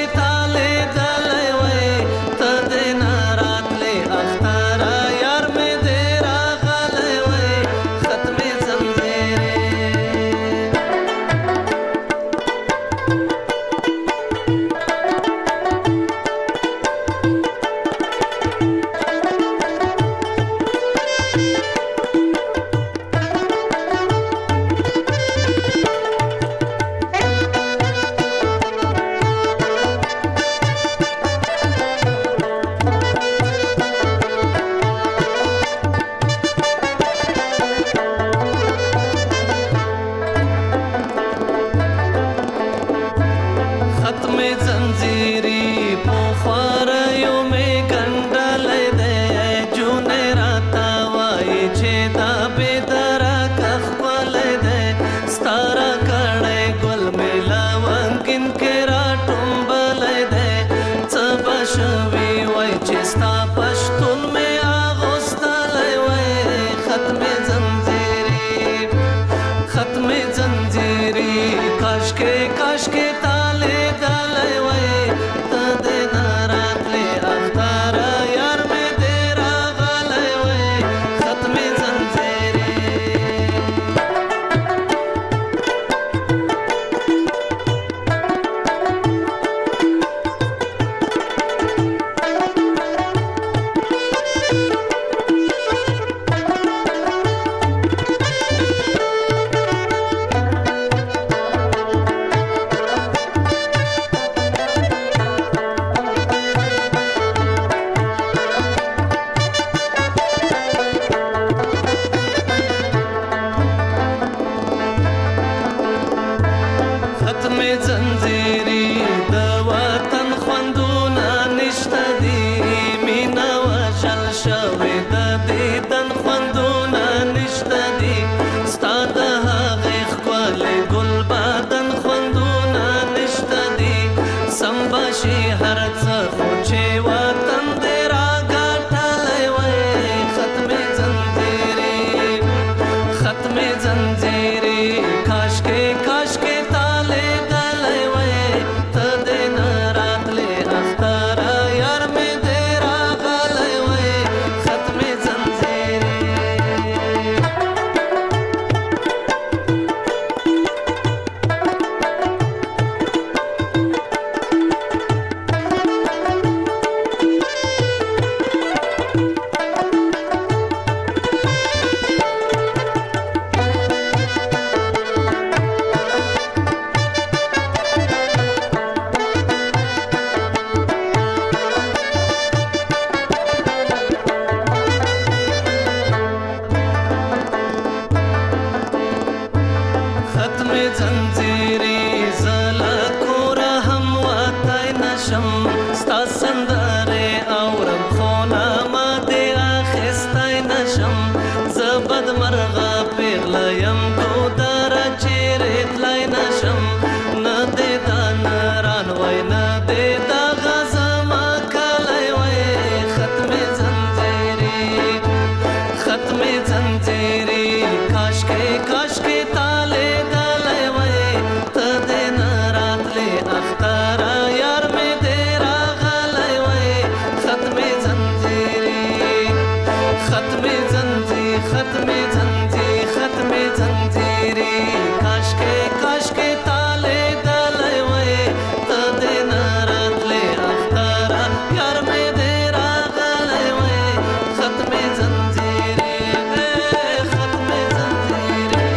نشم ستا سندره اورم خونه ما دې اخیستی نشم زه بدمرغه پیغله یم ګودره چیرې تلی نشم نه دې دا نران وای نه دې دغه زما کلی وای ختمې زنځیرې ختمې زنځیرې کاشکې کاشکې تا لیدلی وای ته دې نه راتلې اختره یار مې دې راغلی وای ختمې زنځیرې ختمې زنځې ختمې زنځې ختمې زنځیرې کاشکې کاشکې تا لیدلی وای ته دې نه راتلې اختره یار مې دې راغلی وای ختمې زنځیرې ختمې زنځیرې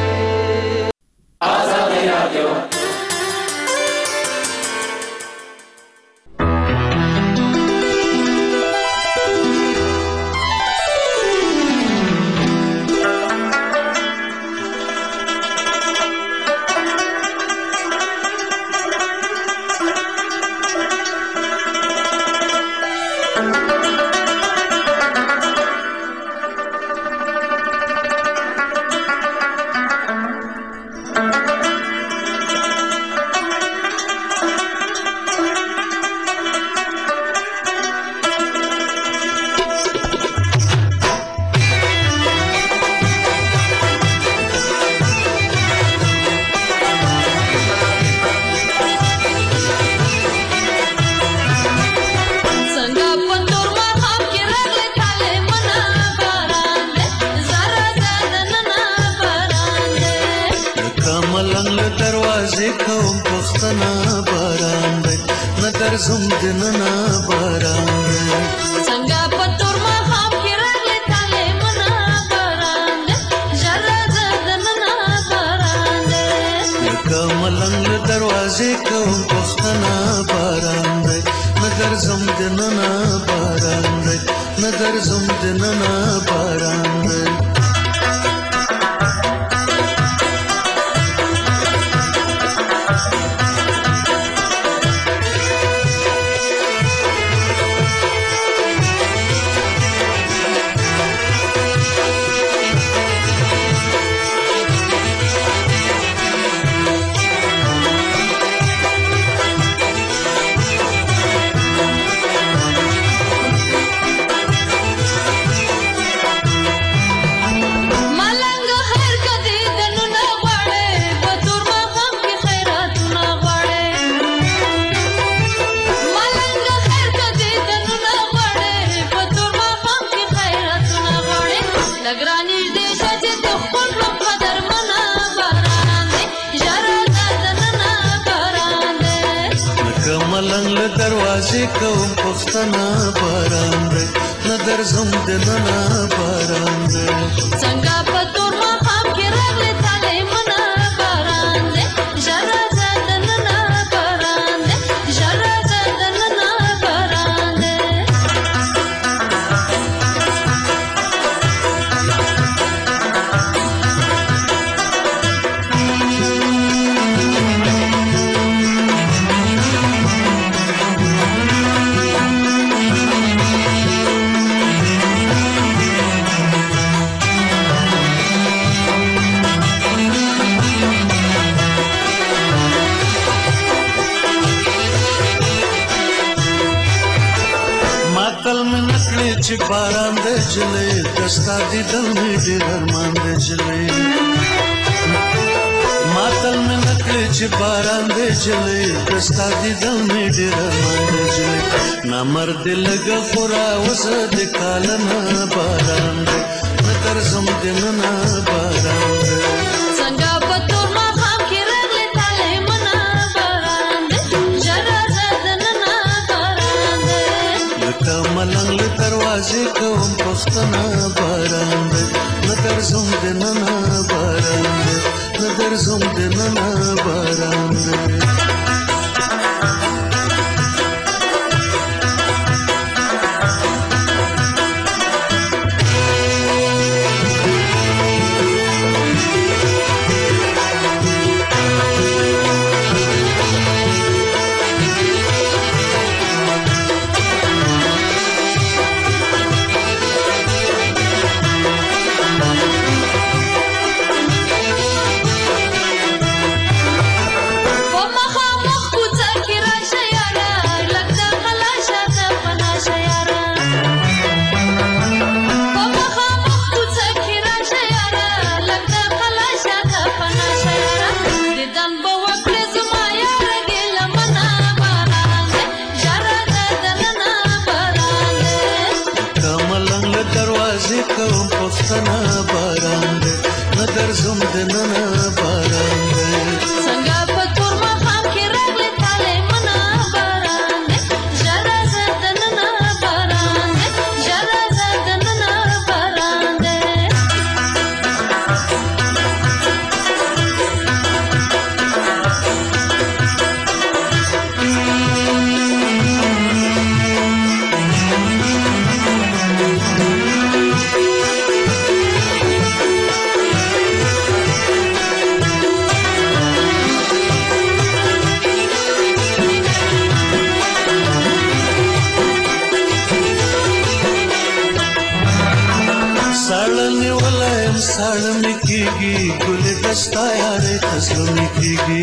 آزادي رادیو زم دننا باران څنګه پتور ما خام کې راغلی تاله منا باران جره دننا باران کملنګ دروازې کوم پښتنا باران نظر زم دننا باران نظر زم دننا باران دروازې کوم پښتنا باران دی نظر زم دننا باران دی څنګه پتور ما خام کې راغلی تاله منا باران دی جره دننا باران دی جره دننا باران دی چې باران د جلې دستا دي دل می ډېر ارمان د جلې ماتل مې نکړې چې باران د جلې دستا دي دل می ډېر ارمان د جلې نامرد لګ خورا وسه د کالنا باران دې نظر زم دننا باران دې څنګه پتور ما خام کې راغلی تاله منا باران دې جره دننا باران دې لکه ملنګ دروازې کوم پښتنا باران دی نظر زم دننا باران دی نظر زم دننا باران دی کوم پښتنه باران دې نظر زم دې نن باران دې څنګه په تور مخام کې راغلی تاله منا باران دې جرا زدننا باران دې جرا زدننا باران دې साड़ में कीगी गुल दस्ता यारे खसलो में कीगी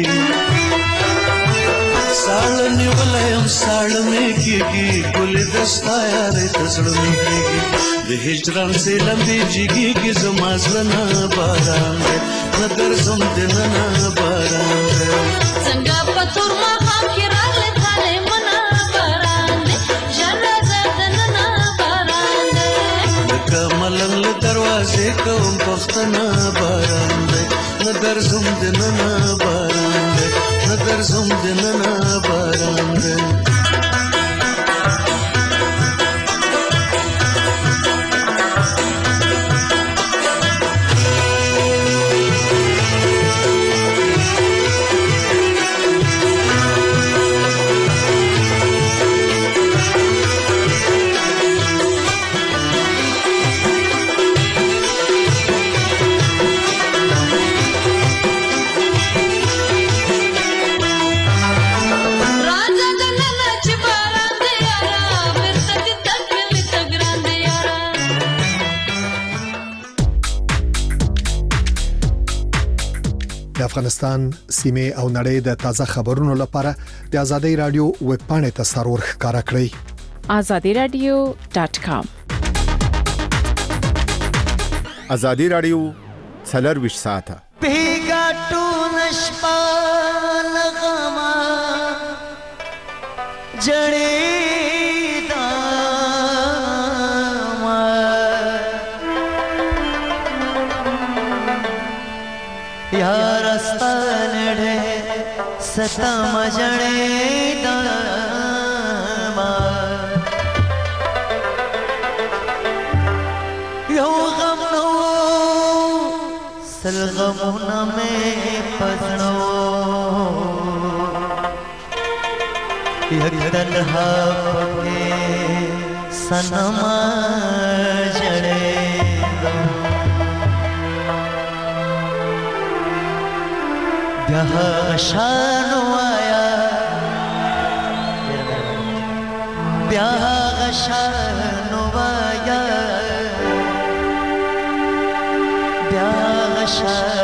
साड़ निवलयम साड़ में कीगी गुल दस्ता यारे खसलो में कीगी द हिजरन से लंबी जिगी की जमाजलना बाराम दे नदर जुम दिनना बाराम दे संगा पतुर मखा की रागले थाले मना बाराम दे जरा जदनना बाराम दे कमलंग दरवाजे कोम पख्तना बाराम दे नदर जुम दिनना बाराम दे नदर जुम दिनना बाराम दे د افغانستان سیمه او نړۍ د تازه خبرونو لپاره د ازادي رادیو ویب پاڼه ته سرور ښکارا کړئ azadi radio dot com ازادي رادیو څلور ویشت ساعته پیګاټو نشپا لغما جړې دا यार अस्तान ढे सता मजणे दामा यो गम नो सलगमुना में पसणो यक तन्हा पके सनमा जणे ब्याह शानो आया ब्याह शानो आया ब्याह